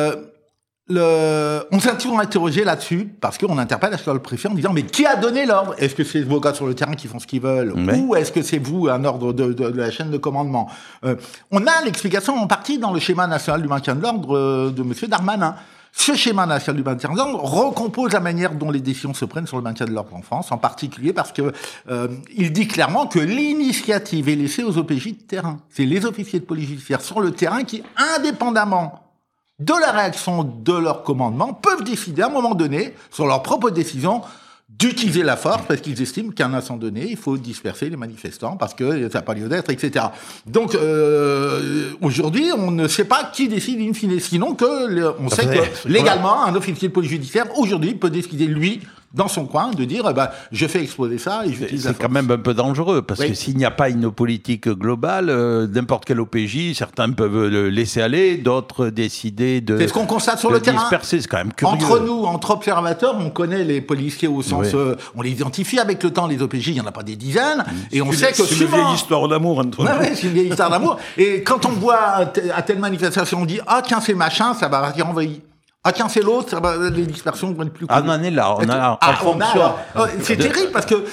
S3: on s'est toujours interrogé là-dessus, parce qu'on interpelle le préfet en disant, mais qui a donné l'ordre? Est-ce que c'est vos gars sur le terrain qui font ce qu'ils veulent? Oui. Ou est-ce que c'est vous, un ordre de la chaîne de commandement? On a l'explication en partie dans le schéma national du maintien de l'ordre de monsieur Darmanin. Ce schéma national du maintien de l'ordre recompose la manière dont les décisions se prennent sur le maintien de l'ordre en France, en particulier parce que il dit clairement que l'initiative est laissée aux OPJ de terrain. C'est les officiers de police judiciaire sur le terrain qui, indépendamment de la réaction de leur commandement, peuvent décider à un moment donné, sur leur propre décision, d'utiliser la force parce qu'ils estiment qu'à un instant donné, il faut disperser les manifestants parce que ça n'a pas lieu d'être, etc. Donc, aujourd'hui, on ne sait pas qui décide in fine. Sinon on sait que légalement, un officier de police judiciaire, aujourd'hui, peut décider, lui, dans son coin, de dire, je fais exploser ça et j'utilise la force.
S1: C'est quand même un peu dangereux, parce que s'il n'y a pas une politique globale, n'importe quel OPJ, certains peuvent le laisser aller, d'autres décider de
S3: c'est ce qu'on constate sur le terrain.
S1: Disperser, c'est quand même curieux.
S3: Entre nous, entre observateurs, on connaît les policiers au sens, on les identifie avec le temps, les OPJ, il n'y en a pas des dizaines, et on sait que
S2: c'est une vieille histoire d'amour entre nous.
S3: Ouais, c'est une vieille histoire d'amour. Et quand on voit à telle manifestation, on dit, tiens, c'est machin, ça va partir envahi. Tiens, c'est l'autre, les dispersions vont être plus cool.
S1: On en est là,
S3: c'est terrible parce que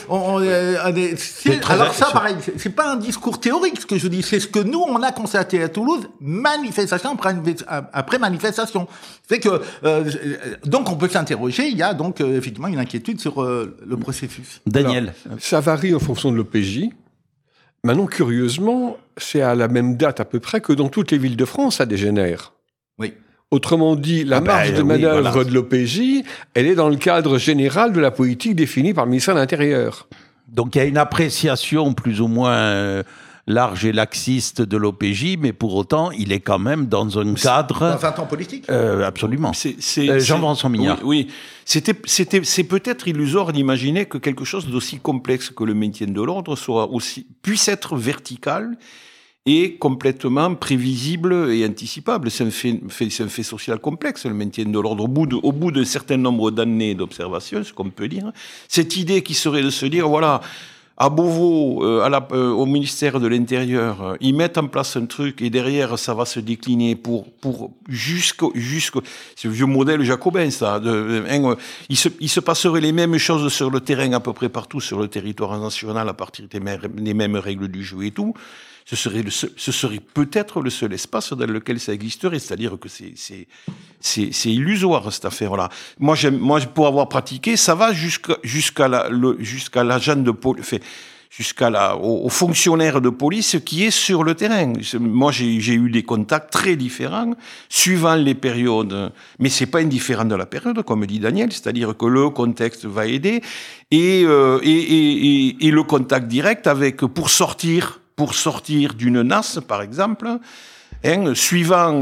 S3: alors ça, pareil, c'est pas un discours théorique ce que je dis, c'est ce que nous on a constaté à Toulouse, manifestation après manifestation. C'est que donc on peut s'interroger, il y a donc effectivement une inquiétude sur le processus.
S1: Daniel,
S4: alors, ça varie en fonction de l'OPJ. Maintenant, curieusement, c'est à la même date à peu près que dans toutes les villes de France, ça dégénère.
S3: Oui.
S4: Autrement dit, la marge de manœuvre de l'OPJ, elle est dans le cadre général de la politique définie par le ministère de l'Intérieur.
S1: Donc il y a une appréciation plus ou moins large et laxiste de l'OPJ, mais pour autant, il est quand même dans un cadre...
S3: Dans un temps politique
S1: absolument. Jean-François Mignard.
S2: Oui. C'est peut-être illusoire d'imaginer que quelque chose d'aussi complexe que le maintien de l'ordre puisse être vertical et complètement prévisible et anticipable. C'est un fait social complexe, le maintien de l'ordre. Au bout d'un certain nombre d'années d'observation, ce qu'on peut dire, cette idée qui serait de se dire, voilà, à Beauvau, au ministère de l'Intérieur, ils mettent en place un truc et derrière, ça va se décliner pour jusqu'au, c'est le vieux modèle jacobin, ça. Il se passerait les mêmes choses sur le terrain à peu près partout sur le territoire national à partir des mêmes règles du jeu et tout. Ce serait peut-être le seul espace dans lequel ça existerait, c'est-à-dire que c'est illusoire cette affaire-là. Moi, pour avoir pratiqué, ça va jusqu'à l'agent de police, au fonctionnaire de police qui est sur le terrain. Moi, j'ai eu des contacts très différents suivant les périodes, mais c'est pas indifférent de la période, comme dit Daniel, c'est-à-dire que le contexte va aider et le contact direct pour sortir d'une nasse, par exemple, suivant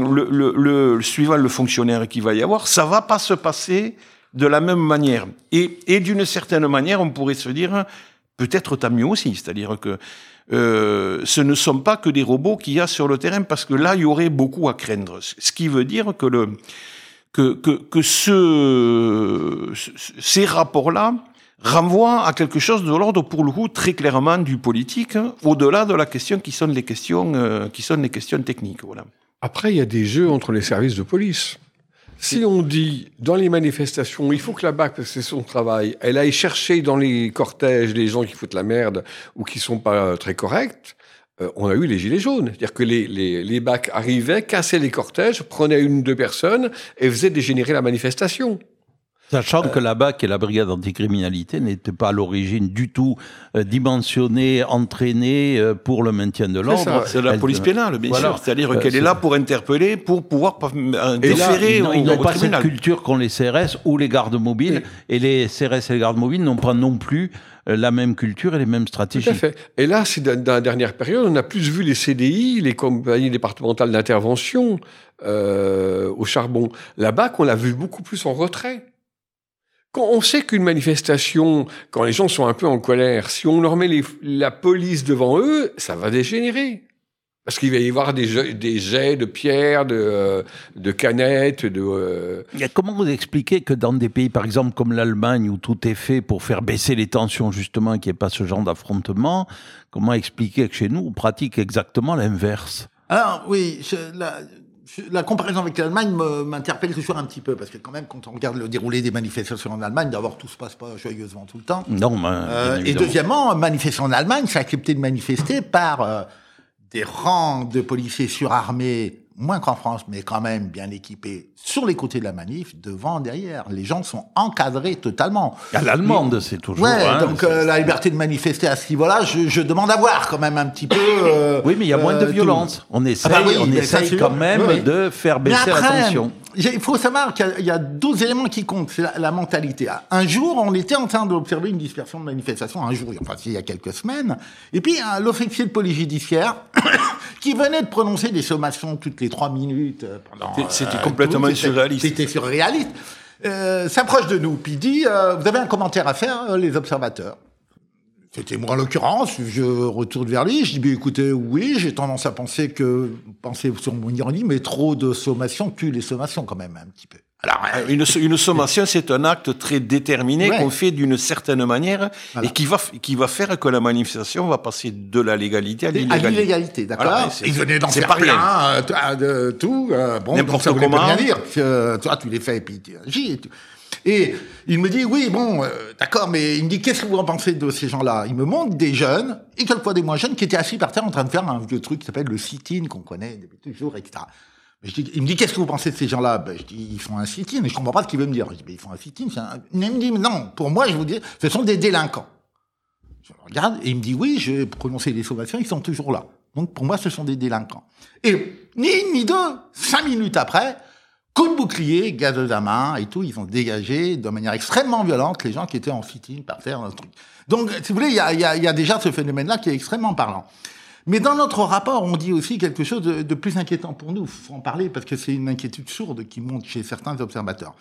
S2: le fonctionnaire qu'il va y avoir, ça va pas se passer de la même manière. Et d'une certaine manière, on pourrait se dire, peut-être tant mieux aussi. C'est-à-dire que ce ne sont pas que des robots qu'il y a sur le terrain, parce que là, il y aurait beaucoup à craindre. Ce qui veut dire que ces rapports-là renvoie à quelque chose de l'ordre, pour le coup, très clairement du politique, au-delà de la question qui sont les questions techniques. Voilà.
S4: Après, il y a des jeux entre les services de police. Si on dit, dans les manifestations, il faut que la BAC, parce que c'est son travail, elle aille chercher dans les cortèges des gens qui foutent la merde ou qui sont pas très corrects, on a eu les gilets jaunes. C'est-à-dire que les BAC arrivaient, cassaient les cortèges, prenaient 1 ou 2 personnes et faisaient dégénérer la manifestation.
S1: Sachant que la BAC et la brigade anticriminalité n'étaient pas à l'origine du tout dimensionnées, entraînées pour le maintien de l'ordre.
S2: C'est la police pénale, bien sûr. C'est-à-dire qu'elle est là pour interpeller, pour pouvoir déférer
S1: ils n'ont
S2: au
S1: pas
S2: tribunal.
S1: cette culture qu'ont les CRS ou les gardes mobiles. Et les CRS et les gardes mobiles n'ont pas non plus la même culture et les mêmes stratégies.
S4: Tout à fait. Et là, c'est dans la dernière période, on a plus vu les CDI, les compagnies départementales d'intervention au charbon. La BAC, on l'a vu beaucoup plus en retrait. Quand on sait qu'une manifestation, quand les gens sont un peu en colère, si on leur met la police devant eux, ça va dégénérer. Parce qu'il va y avoir des jets de pierres, de canettes,
S1: Comment vous expliquez que dans des pays, par exemple, comme l'Allemagne, où tout est fait pour faire baisser les tensions, justement, qu'il n'y ait pas ce genre d'affrontement, comment expliquer que chez nous, on pratique exactement l'inverse?
S3: Alors, oui, la comparaison avec l'Allemagne m'interpelle toujours un petit peu, parce que quand même, quand on regarde le déroulé des manifestations en Allemagne, d'abord, tout se passe pas joyeusement tout le temps.
S1: Non,
S3: et deuxièmement, manifester en Allemagne, c'est accepter de manifester par des rangs de policiers surarmés, moins qu'en France, mais quand même bien équipés, sur les côtés de la manif, devant, derrière. Les gens sont encadrés totalement.
S1: À l'allemande, c'est toujours...
S3: donc la liberté de manifester à ce niveau-là, je demande à voir quand même un petit peu...
S1: oui, mais il y a moins de violence. On essaye, quand même de faire baisser la tension.
S3: Il faut savoir qu'il y a 2 éléments qui comptent, c'est la mentalité. Un jour, on était en train d'observer une dispersion de manifestation, il y a quelques semaines, et puis l'officier de police judiciaire qui venait de prononcer des sommations toutes les 3 minutes pendant...
S2: C'était complètement surréaliste.
S3: C'était surréaliste. S'approche de nous, puis dit, vous avez un commentaire à faire, les observateurs. C'était moi en l'occurrence, je retourne vers lui, je dis, écoutez, oui, j'ai tendance à penser sur mon ironie, mais trop de sommations tue les sommations quand même, un petit peu. Alors,
S2: une sommation, c'est un acte très déterminé qu'on fait d'une certaine manière et qui va faire que la manifestation va passer de la légalité à l'illégalité.
S3: À l'illégalité, d'accord.
S2: Voilà,
S3: ils venaient d'en faire plein, de tout. Bon, donc ça voulait bien dire. Toi, tu les fais et puis tu agis et tout. Et il me dit, oui, bon, d'accord, mais il me dit, qu'est-ce que vous en pensez de ces gens-là? Il me montre des jeunes, et quelquefois des moins jeunes, qui étaient assis par terre en train de faire un vieux truc qui s'appelle le sit-in, qu'on connaît depuis toujours, etc. Il me dit, qu'est-ce que vous pensez de ces gens-là? Je dis, ils font un sit-in, et je comprends pas ce qu'il veut me dire. Je dis, ils font un sit-in, il me dit, non, pour moi, je vous dis, ce sont des délinquants. Je regarde, et il me dit, oui, j'ai prononcé les sommations, ils sont toujours là. Donc, pour moi, ce sont des délinquants. Et ni une ni deux, 5 minutes après, coup de bouclier, gaz à main et tout, ils ont dégagé de manière extrêmement violente les gens qui étaient en sit-in par terre, un truc. Donc, si vous voulez, il y a déjà ce phénomène-là qui est extrêmement parlant. Mais dans notre rapport, on dit aussi quelque chose de plus inquiétant pour nous. Il faut en parler parce que c'est une inquiétude sourde qui monte chez certains observateurs.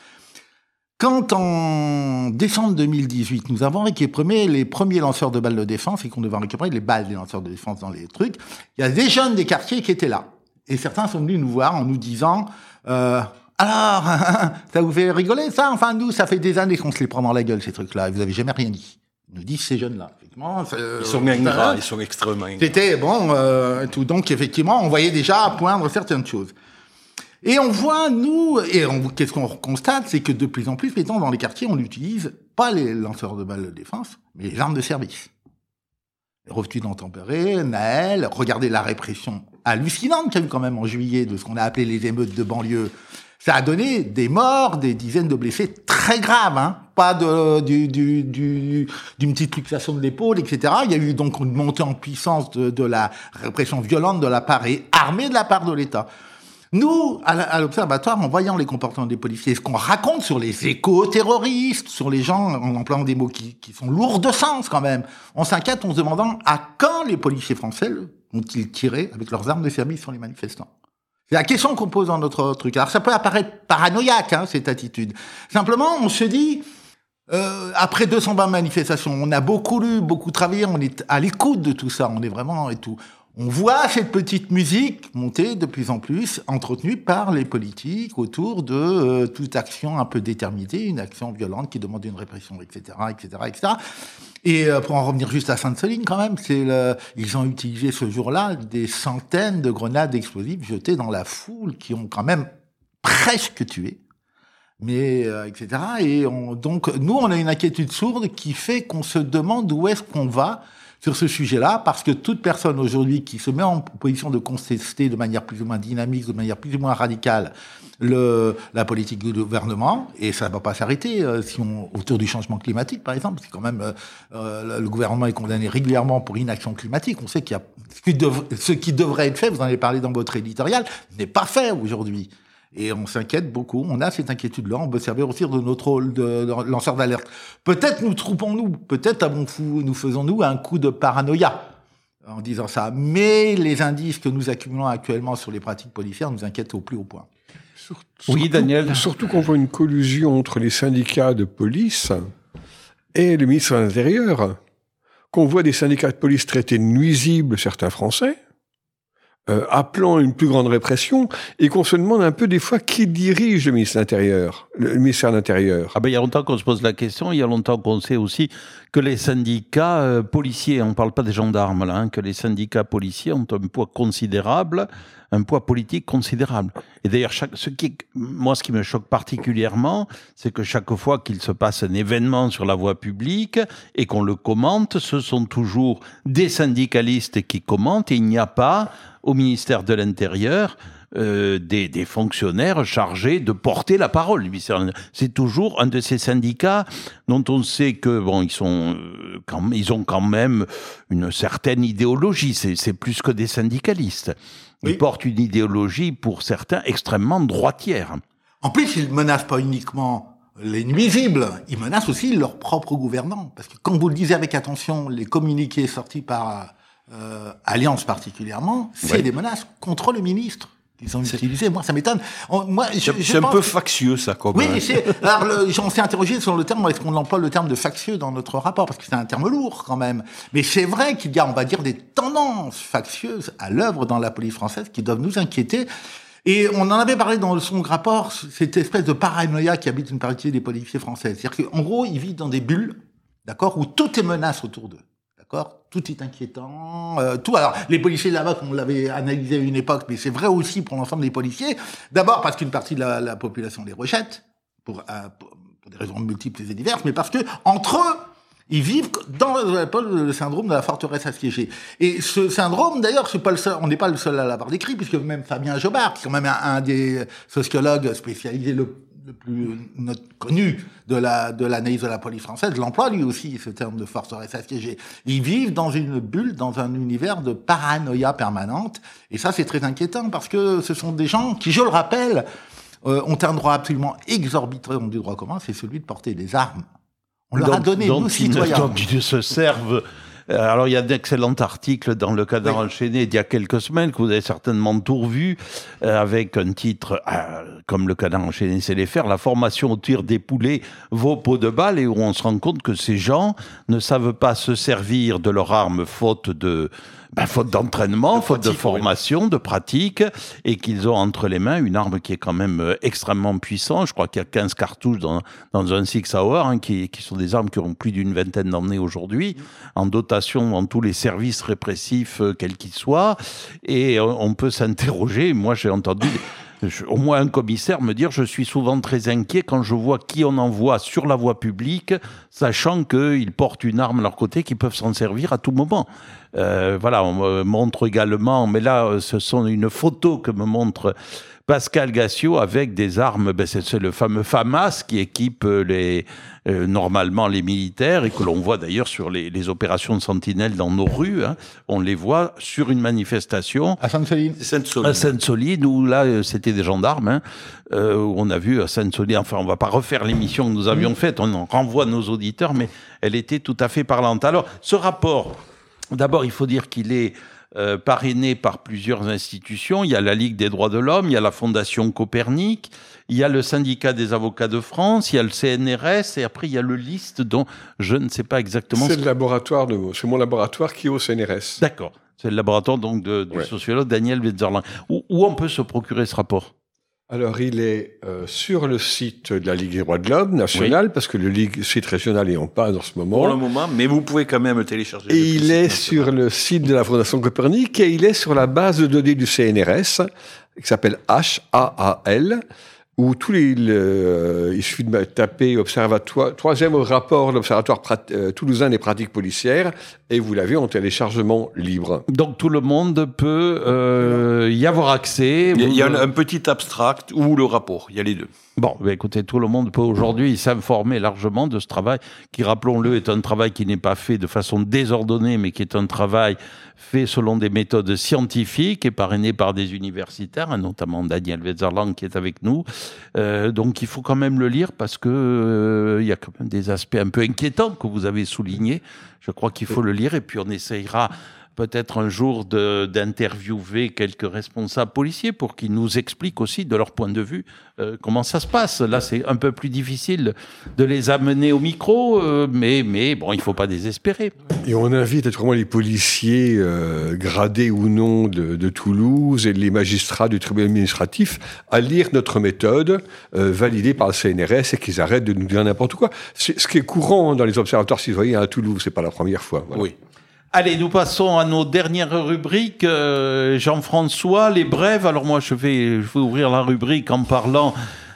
S3: Quand en décembre 2018, nous avons récupéré les premiers lanceurs de balles de défense et qu'on devait récupérer les balles des lanceurs de défense dans les trucs, il y a des jeunes des quartiers qui étaient là. Et certains sont venus nous voir en nous disant... alors, ça vous fait rigoler, ça? Enfin, nous, ça fait des années qu'on se les prend dans la gueule, ces trucs-là, et vous avez jamais rien dit. Ils nous disent ces jeunes-là. Effectivement,
S2: ils sont ingrats, ils sont extrêmement ingrats.
S3: C'était, tout. Donc, effectivement, on voyait déjà poindre certaines choses. Et on voit, nous, qu'est-ce qu'on constate, c'est que de plus en plus, maintenant, dans les quartiers, on n'utilise pas les lanceurs de balles de défense, mais les armes de service. Revenu d'Intempéré, Naël, regardez la répression hallucinante qu'il y a eu quand même en juillet de ce qu'on a appelé les émeutes de banlieue. Ça a donné des morts, des dizaines de blessés très graves, hein. Pas d'une petite luxation de l'épaule, etc. Il y a eu donc une montée en puissance de la répression violente de la part et armée de la part de l'État. Nous, à l'Observatoire, en voyant les comportements des policiers, ce qu'on raconte sur les éco-terroristes, sur les gens, en employant des mots qui sont lourds de sens quand même, on s'inquiète en se demandant à quand les policiers français ont-ils tiré avec leurs armes de service sur les manifestants. C'est la question qu'on pose dans notre truc. Alors ça peut apparaître paranoïaque, hein, cette attitude. Simplement, on se dit, après 220 manifestations, on a beaucoup lu, beaucoup travaillé, on est à l'écoute de tout ça, on est vraiment et tout. On voit cette petite musique monter de plus en plus, entretenue par les politiques autour de toute action un peu déterminée, une action violente qui demande une répression, etc., etc., etc. Et pour en revenir juste à Sainte-Soline, quand même, ils ont utilisé ce jour-là des centaines de grenades explosives jetées dans la foule qui ont quand même presque tué. mais etc. Et donc nous, on a une inquiétude sourde qui fait qu'on se demande où est-ce qu'on va sur ce sujet-là, parce que toute personne aujourd'hui qui se met en position de contester de manière plus ou moins dynamique, de manière plus ou moins radicale, la politique du gouvernement, et ça ne va pas s'arrêter autour du changement climatique, par exemple, c'est quand même le gouvernement est condamné régulièrement pour inaction climatique. On sait qu'il y a ce qui devrait être fait, vous en avez parlé dans votre éditorial, n'est pas fait aujourd'hui. Et on s'inquiète beaucoup, on a cette inquiétude-là, on veut servir aussi de notre rôle de lanceur d'alerte. Peut-être nous trompons-nous, peut-être nous faisons-nous un coup de paranoïa en disant ça, mais les indices que nous accumulons actuellement sur les pratiques policières nous inquiètent au plus haut point.
S1: Oui, Daniel.
S4: Surtout qu'on voit une collusion entre les syndicats de police et le ministre de l'Intérieur, qu'on voit des syndicats de police traiter de nuisibles certains Français, appelant une plus grande répression, et qu'on se demande un peu des fois qui dirige le ministère de l'Intérieur.
S1: Ah ben, il y a longtemps qu'on se pose la question, il y a longtemps qu'on sait aussi que les syndicats policiers, on ne parle pas des gendarmes là, que les syndicats policiers ont un poids considérable, un poids politique considérable. Et d'ailleurs, ce qui me choque particulièrement, c'est que chaque fois qu'il se passe un événement sur la voie publique et qu'on le commente, ce sont toujours des syndicalistes qui commentent, et il n'y a pas au ministère de l'Intérieur des fonctionnaires chargés de porter la parole. C'est toujours un de ces syndicats dont on sait que ils ont quand même une certaine idéologie. C'est plus que des syndicalistes. Ils portent une idéologie, pour certains, extrêmement droitière.
S3: En plus, ils menacent pas uniquement les nuisibles, ils menacent aussi leurs propres gouvernants. Parce que, comme vous le disiez avec attention, les communiqués sortis par Alliance particulièrement, c'est des menaces contre le ministre. Ils ont utilisé. Moi, ça m'étonne.
S2: C'est un peu factieux, ça, quand même.
S3: Oui, on s'est interrogé sur le terme. Est-ce qu'on emploie le terme de factieux dans notre rapport? Parce que c'est un terme lourd, quand même. Mais c'est vrai qu'il y a, on va dire, des tendances factieuses à l'œuvre dans la police française qui doivent nous inquiéter. Et on en avait parlé dans son rapport, cette espèce de paranoïa qui habite une partie des policiers français. C'est-à-dire qu'en gros, ils vivent dans des bulles, d'accord, où tout est menace autour d'eux. D'accord, tout est inquiétant, tout. Alors, les policiers là-bas, on l'avait analysé à une époque, mais c'est vrai aussi pour l'ensemble des policiers. D'abord parce qu'une partie de la population les rejette, pour des raisons multiples et diverses, mais parce que entre eux, ils vivent dans le syndrome de la forteresse assiégée. Et ce syndrome, d'ailleurs, c'est pas le seul, on n'est pas le seul à l'avoir décrit, puisque même Fabien Jobard, qui est quand même un des sociologues spécialisés le plus connu de l'analyse de la police française, l'emploie lui aussi, ce terme de forteresse assiégée. Ils vivent dans une bulle, dans un univers de paranoïa permanente, et ça c'est très inquiétant, parce que ce sont des gens qui, je le rappelle, ont un droit absolument exorbitant du droit commun, c'est celui de porter des armes. On leur a donné, nous, citoyens.
S1: Donc ils se servent. Alors, il y a d'excellents articles dans le Canard enchaîné d'il y a quelques semaines que vous avez certainement tout revu, avec un titre, comme le Canard enchaîné sait les faire, la formation au tir des poulets vaut pot de balle, et où on se rend compte que ces gens ne savent pas se servir de leur arme faute d'entraînement, faute de formation, de pratique, et qu'ils ont entre les mains une arme qui est quand même extrêmement puissante. Je crois qu'il y a 15 cartouches dans un Sig Sauer, qui sont des armes qui ont plus d'une vingtaine d'années aujourd'hui, en dotation dans tous les services répressifs, quels qu'ils soient. Et on peut s'interroger. Moi, j'ai entendu au moins un commissaire me dire: je suis souvent très inquiet quand je vois qui on envoie sur la voie publique, sachant qu'ils portent une arme à leur côté, qu'ils peuvent s'en servir à tout moment. Voilà, on me montre également, mais là, ce sont une photo que me montre Pascal Gassiot avec des armes. C'est le fameux FAMAS qui équipe normalement les militaires, et que l'on voit d'ailleurs sur les opérations de sentinelle dans nos rues. On les voit sur une manifestation
S3: à Sainte-Soline.
S1: À Sainte-Soline, où là c'était des gendarmes, où on a vu à Sainte-Soline. Enfin, on va pas refaire l'émission que nous avions faite, on en renvoie nos auditeurs, mais elle était tout à fait parlante. Alors, ce rapport, d'abord, il faut dire qu'il est parrainé par plusieurs institutions. Il y a la Ligue des droits de l'homme, il y a la Fondation Copernic, il y a le Syndicat des avocats de France, il y a le CNRS, et après il y a le LIST, dont je ne sais pas exactement...
S4: C'est mon laboratoire qui est au CNRS.
S1: D'accord. C'est le laboratoire donc du sociologue Daniel Wetzerland. Où on peut se procurer ce rapport ?
S4: Alors, il est sur le site de la Ligue des droits de l'homme national, parce que le site régional est en panne en ce moment.
S2: Pour le moment, mais vous pouvez quand même le télécharger.
S4: Et il est sur le site de la Fondation Copernic, et il est sur la base de données du CNRS, qui s'appelle HAAL, où il suffit de taper troisième rapport de l'Observatoire toulousain des pratiques policières, et vous l'avez en téléchargement libre.
S1: Donc tout le monde peut y avoir accès.
S2: Il y a un petit abstract ou le rapport, il y a les deux.
S1: Bon, écoutez, tout le monde peut aujourd'hui s'informer largement de ce travail qui, rappelons-le, est un travail qui n'est pas fait de façon désordonnée, mais qui est un travail fait selon des méthodes scientifiques et parrainé par des universitaires, notamment Daniel Wetzerland qui est avec nous. Donc il faut quand même le lire parce que il y a quand même des aspects un peu inquiétants que vous avez soulignés. Je crois qu'il faut le lire et puis on essayera peut-être un jour d'interviewer quelques responsables policiers pour qu'ils nous expliquent aussi de leur point de vue comment ça se passe. Là, c'est un peu plus difficile de les amener au micro, mais bon, il ne faut pas désespérer.
S4: Et on invite vraiment les policiers gradés ou non de Toulouse et les magistrats du tribunal administratif à lire notre méthode validée par le CNRS et qu'ils arrêtent de nous dire n'importe quoi. C'est ce qui est courant dans les observatoires citoyens à Toulouse, c'est pas la première fois. Voilà.
S2: Oui.
S1: Allez, nous passons à nos dernières rubriques. Jean-François, les brèves. Alors moi, je vais ouvrir la rubrique en parlant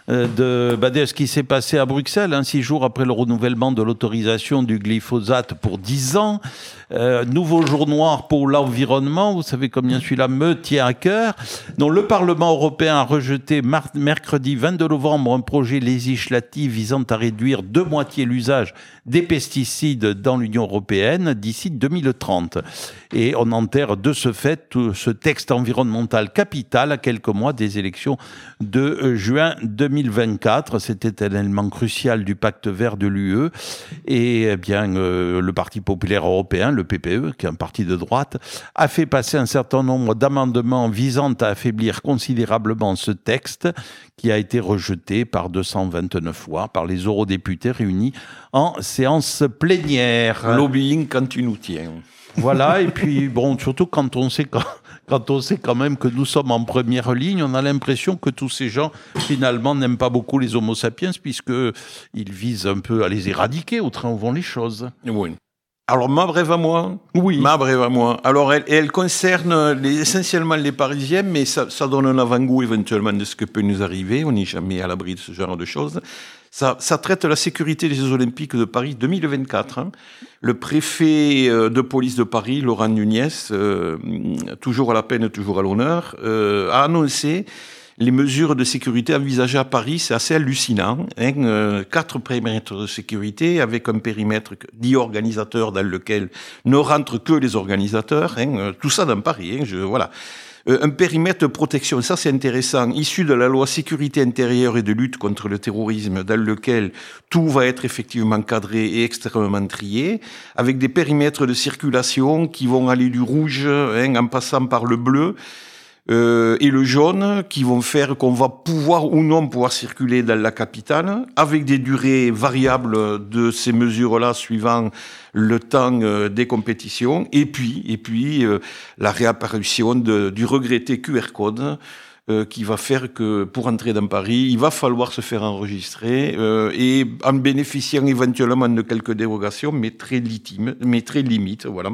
S1: de ce qui s'est passé à Bruxelles, 6 jours après le renouvellement de l'autorisation du glyphosate pour 10 ans. Nouveau jour noir pour l'environnement, vous savez combien celui-là me tient à cœur. Donc, le Parlement européen a rejeté mercredi 22 novembre un projet législatif visant à réduire de moitié l'usage des pesticides dans l'Union européenne d'ici 2030. Et on enterre de ce fait ce texte environnemental capital à quelques mois des élections de juin 2024. C'était un élément crucial du pacte vert de l'UE. Et le Parti populaire européen, le PPE, qui est un parti de droite, a fait passer un certain nombre d'amendements visant à affaiblir considérablement ce texte qui a été rejeté par 229 voix par les eurodéputés réunis en séance plénière.
S2: Lobbying quand tu nous tiens.
S1: Voilà, et puis bon, surtout quand on sait quand même que nous sommes en première ligne, on a l'impression que tous ces gens, finalement, n'aiment pas beaucoup les homo sapiens, puisqu'ils visent un peu à les éradiquer au train où vont les choses.
S2: Oui. Alors, ma brève à moi.
S1: Oui.
S2: Ma brève à moi. Alors, elle concerne essentiellement les Parisiens, mais ça donne un avant-goût éventuellement de ce que peut nous arriver. On n'est jamais à l'abri de ce genre de choses. Ça traite la sécurité des Jeux Olympiques de Paris 2024. Le préfet de police de Paris, Laurent Nunez, toujours à la peine, toujours à l'honneur, a annoncé les mesures de sécurité envisagées à Paris. C'est assez hallucinant. 4 périmètres de sécurité avec un périmètre dit organisateur dans lequel ne rentrent que les organisateurs. Tout ça dans Paris. Voilà. Un périmètre de protection, ça c'est intéressant, issu de la loi sécurité intérieure et de lutte contre le terrorisme, dans lequel tout va être effectivement cadré et extrêmement trié, avec des périmètres de circulation qui vont aller du rouge en passant par le bleu et le jaune, qui vont faire qu'on va pouvoir ou non pouvoir circuler dans la capitale, avec des durées variables de ces mesures-là suivant le temps des compétitions, et puis la réapparition du regretté QR code qui va faire que pour entrer dans Paris, il va falloir se faire enregistrer et en bénéficiant éventuellement de quelques dérogations, mais très limites, voilà.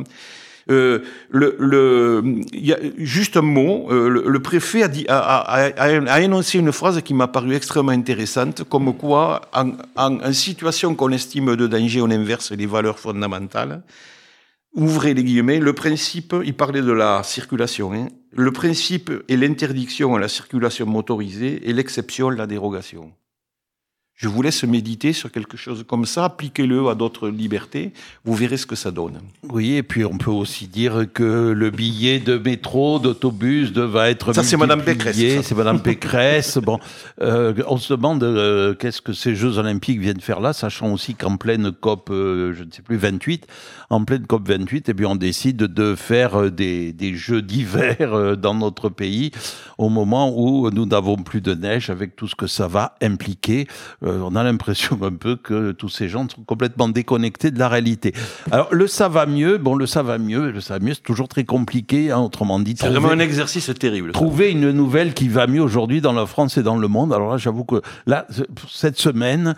S2: Y a juste un mot, le préfet a énoncé une phrase qui m'a paru extrêmement intéressante, comme quoi, en situation qu'on estime de danger, on inverse les valeurs fondamentales. Ouvrez les guillemets, le principe, il parlait de la circulation, le principe est l'interdiction à la circulation motorisée et l'exception, la dérogation. Je vous laisse méditer sur quelque chose comme ça, appliquez-le à d'autres libertés, vous verrez ce que ça donne.
S1: Oui, et puis on peut aussi dire que le billet de métro, d'autobus va être
S2: ça, c'est Madame Pécresse.
S1: C'est Madame Pécresse. Bon, on se demande qu'est-ce que ces Jeux Olympiques viennent faire là, sachant aussi qu'en pleine COP, je ne sais plus, 28, en pleine COP 28, et puis on décide de faire des Jeux d'hiver dans notre pays au moment où nous n'avons plus de neige, avec tout ce que ça va impliquer. On a l'impression un peu que tous ces gens sont complètement déconnectés de la réalité. Alors, ça va mieux, c'est toujours très compliqué, autrement dit.
S2: C'est vraiment un exercice terrible.
S1: Trouver une nouvelle qui va mieux aujourd'hui dans la France et dans le monde. Alors là, j'avoue que cette semaine,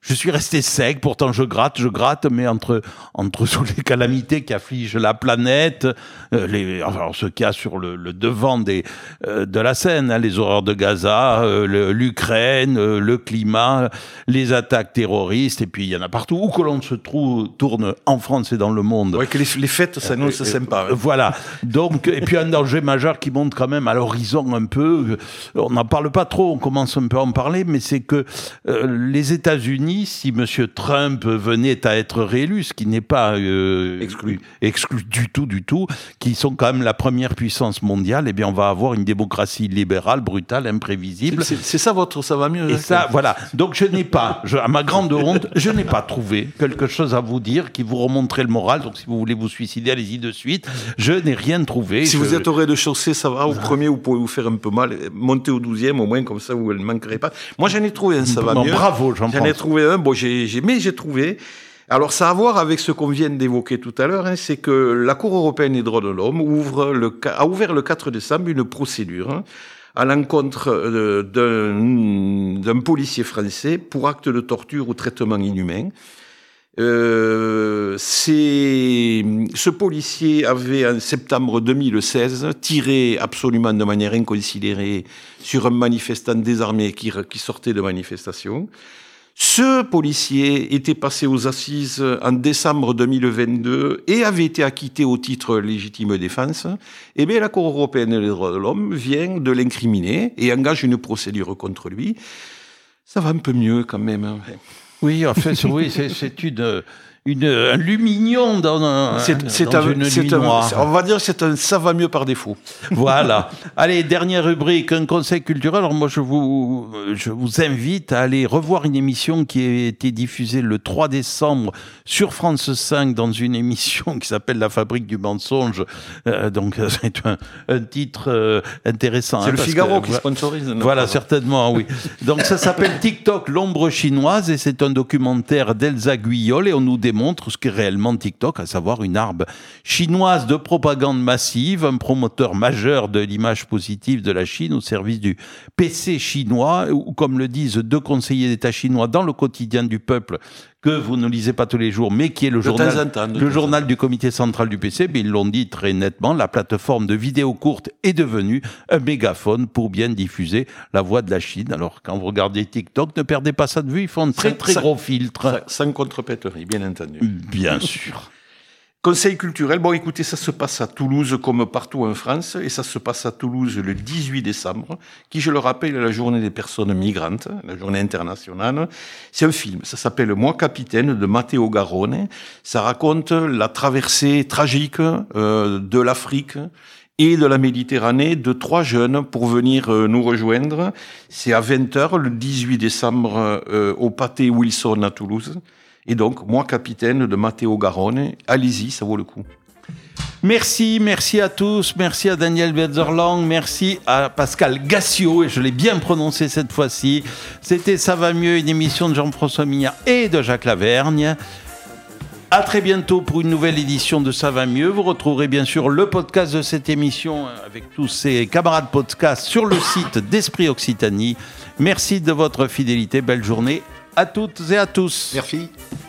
S1: Je suis resté sec, pourtant je gratte, mais entre toutes les calamités qui affligent la planète, ce qu'il y a sur le devant de la scène, hein, les horreurs de Gaza, l'Ukraine, le climat, les attaques terroristes, et puis il y en a partout, où que l'on se tourne en France et dans le monde.
S2: Ouais, que les fêtes, ça nous, c'est sympa. Hein.
S1: Voilà. Donc, et puis un danger majeur qui monte quand même à l'horizon un peu. On n'en parle pas trop, on commence un peu à en parler, mais c'est que les États-Unis, si M. Trump venait à être réélu, ce qui n'est pas exclu du tout, qui sont quand même la première puissance mondiale, eh bien on va avoir une démocratie libérale, brutale, imprévisible.
S2: C'est ça ça va mieux.
S1: Et ça, voilà. Donc je n'ai pas, à ma grande honte, je n'ai pas trouvé quelque chose à vous dire qui vous remonterait le moral. Donc si vous voulez vous suicider, allez-y de suite. Je n'ai rien trouvé.
S2: Si vous êtes au rez-de-chaussée, ça va. Au premier, vous pouvez vous faire un peu mal. Montez au 12e, au moins, comme ça, vous ne manquerez pas. Moi, j'en ai trouvé un, ça va mieux.
S1: Bravo, j'en ai
S2: trouvé un. Bon, j'ai trouvé. Alors, ça a à voir avec ce qu'on vient d'évoquer tout à l'heure, hein, c'est que la Cour européenne des droits de l'homme a ouvert le 4 décembre une procédure hein, à l'encontre d'un policier français pour acte de torture ou traitement inhumain. Ce policier avait, en septembre 2016, tiré absolument de manière inconsidérée sur un manifestant désarmé qui sortait de manifestation. Ce policier était passé aux assises en décembre 2022 et avait été acquitté au titre légitime défense. Eh bien, la Cour européenne des droits de l'homme vient de l'incriminer et engage une procédure contre lui. Ça va un peu mieux quand même. Hein.
S1: Oui, en fait, oui, c'est un lumignon dans une nuit noire.
S2: On va dire que ça va mieux par défaut.
S1: Voilà. Allez, dernière rubrique, un conseil culturel. Alors moi, je vous invite à aller revoir une émission qui a été diffusée le 3 décembre sur France 5 dans une émission qui s'appelle La Fabrique du mensonge. Donc c'est un titre intéressant.
S2: C'est le Figaro qui sponsorise.
S1: Voilà, certainement, oui. Donc ça s'appelle TikTok, l'ombre chinoise, et c'est un documentaire d'Elsa Guyol, et on nous démontre ce qu'est réellement TikTok, à savoir une arme chinoise de propagande massive, un promoteur majeur de l'image positive de la Chine au service du PC chinois, ou comme le disent deux conseillers d'État chinois dans le quotidien du peuple, que vous ne lisez pas tous les jours, mais qui est le journal du comité central du PC, mais ils l'ont dit très nettement, la plateforme de vidéos courtes est devenue un mégaphone pour bien diffuser la voix de la Chine. Alors, quand vous regardez TikTok, ne perdez pas ça de vue, ils font un très gros filtre.
S2: Sans contrepéterie, bien entendu.
S1: Bien sûr.
S2: Conseil culturel, bon écoutez, ça se passe à Toulouse comme partout en France, et ça se passe à Toulouse le 18 décembre, qui, je le rappelle, est la journée des personnes migrantes, la journée internationale. C'est un film, ça s'appelle Moi capitaine de Matteo Garrone. Ça raconte la traversée tragique de l'Afrique et de la Méditerranée de 3 jeunes pour venir nous rejoindre. C'est à 20h le 18 décembre au Pâté Wilson à Toulouse. Et donc, Moi capitaine de Matteo Garrone, allez-y, ça vaut le coup.
S1: Merci à tous, merci à Daniel Betzerlang, merci à Pascal Gassio, et je l'ai bien prononcé cette fois-ci. C'était Ça va mieux, une émission de Jean-François Mignard et de Jacques Lavergne. À très bientôt pour une nouvelle édition de Ça va mieux. Vous retrouverez bien sûr le podcast de cette émission avec tous ses camarades podcasts sur le site d'Esprit Occitanie. Merci de votre fidélité, belle journée à toutes et à tous.
S3: Merci.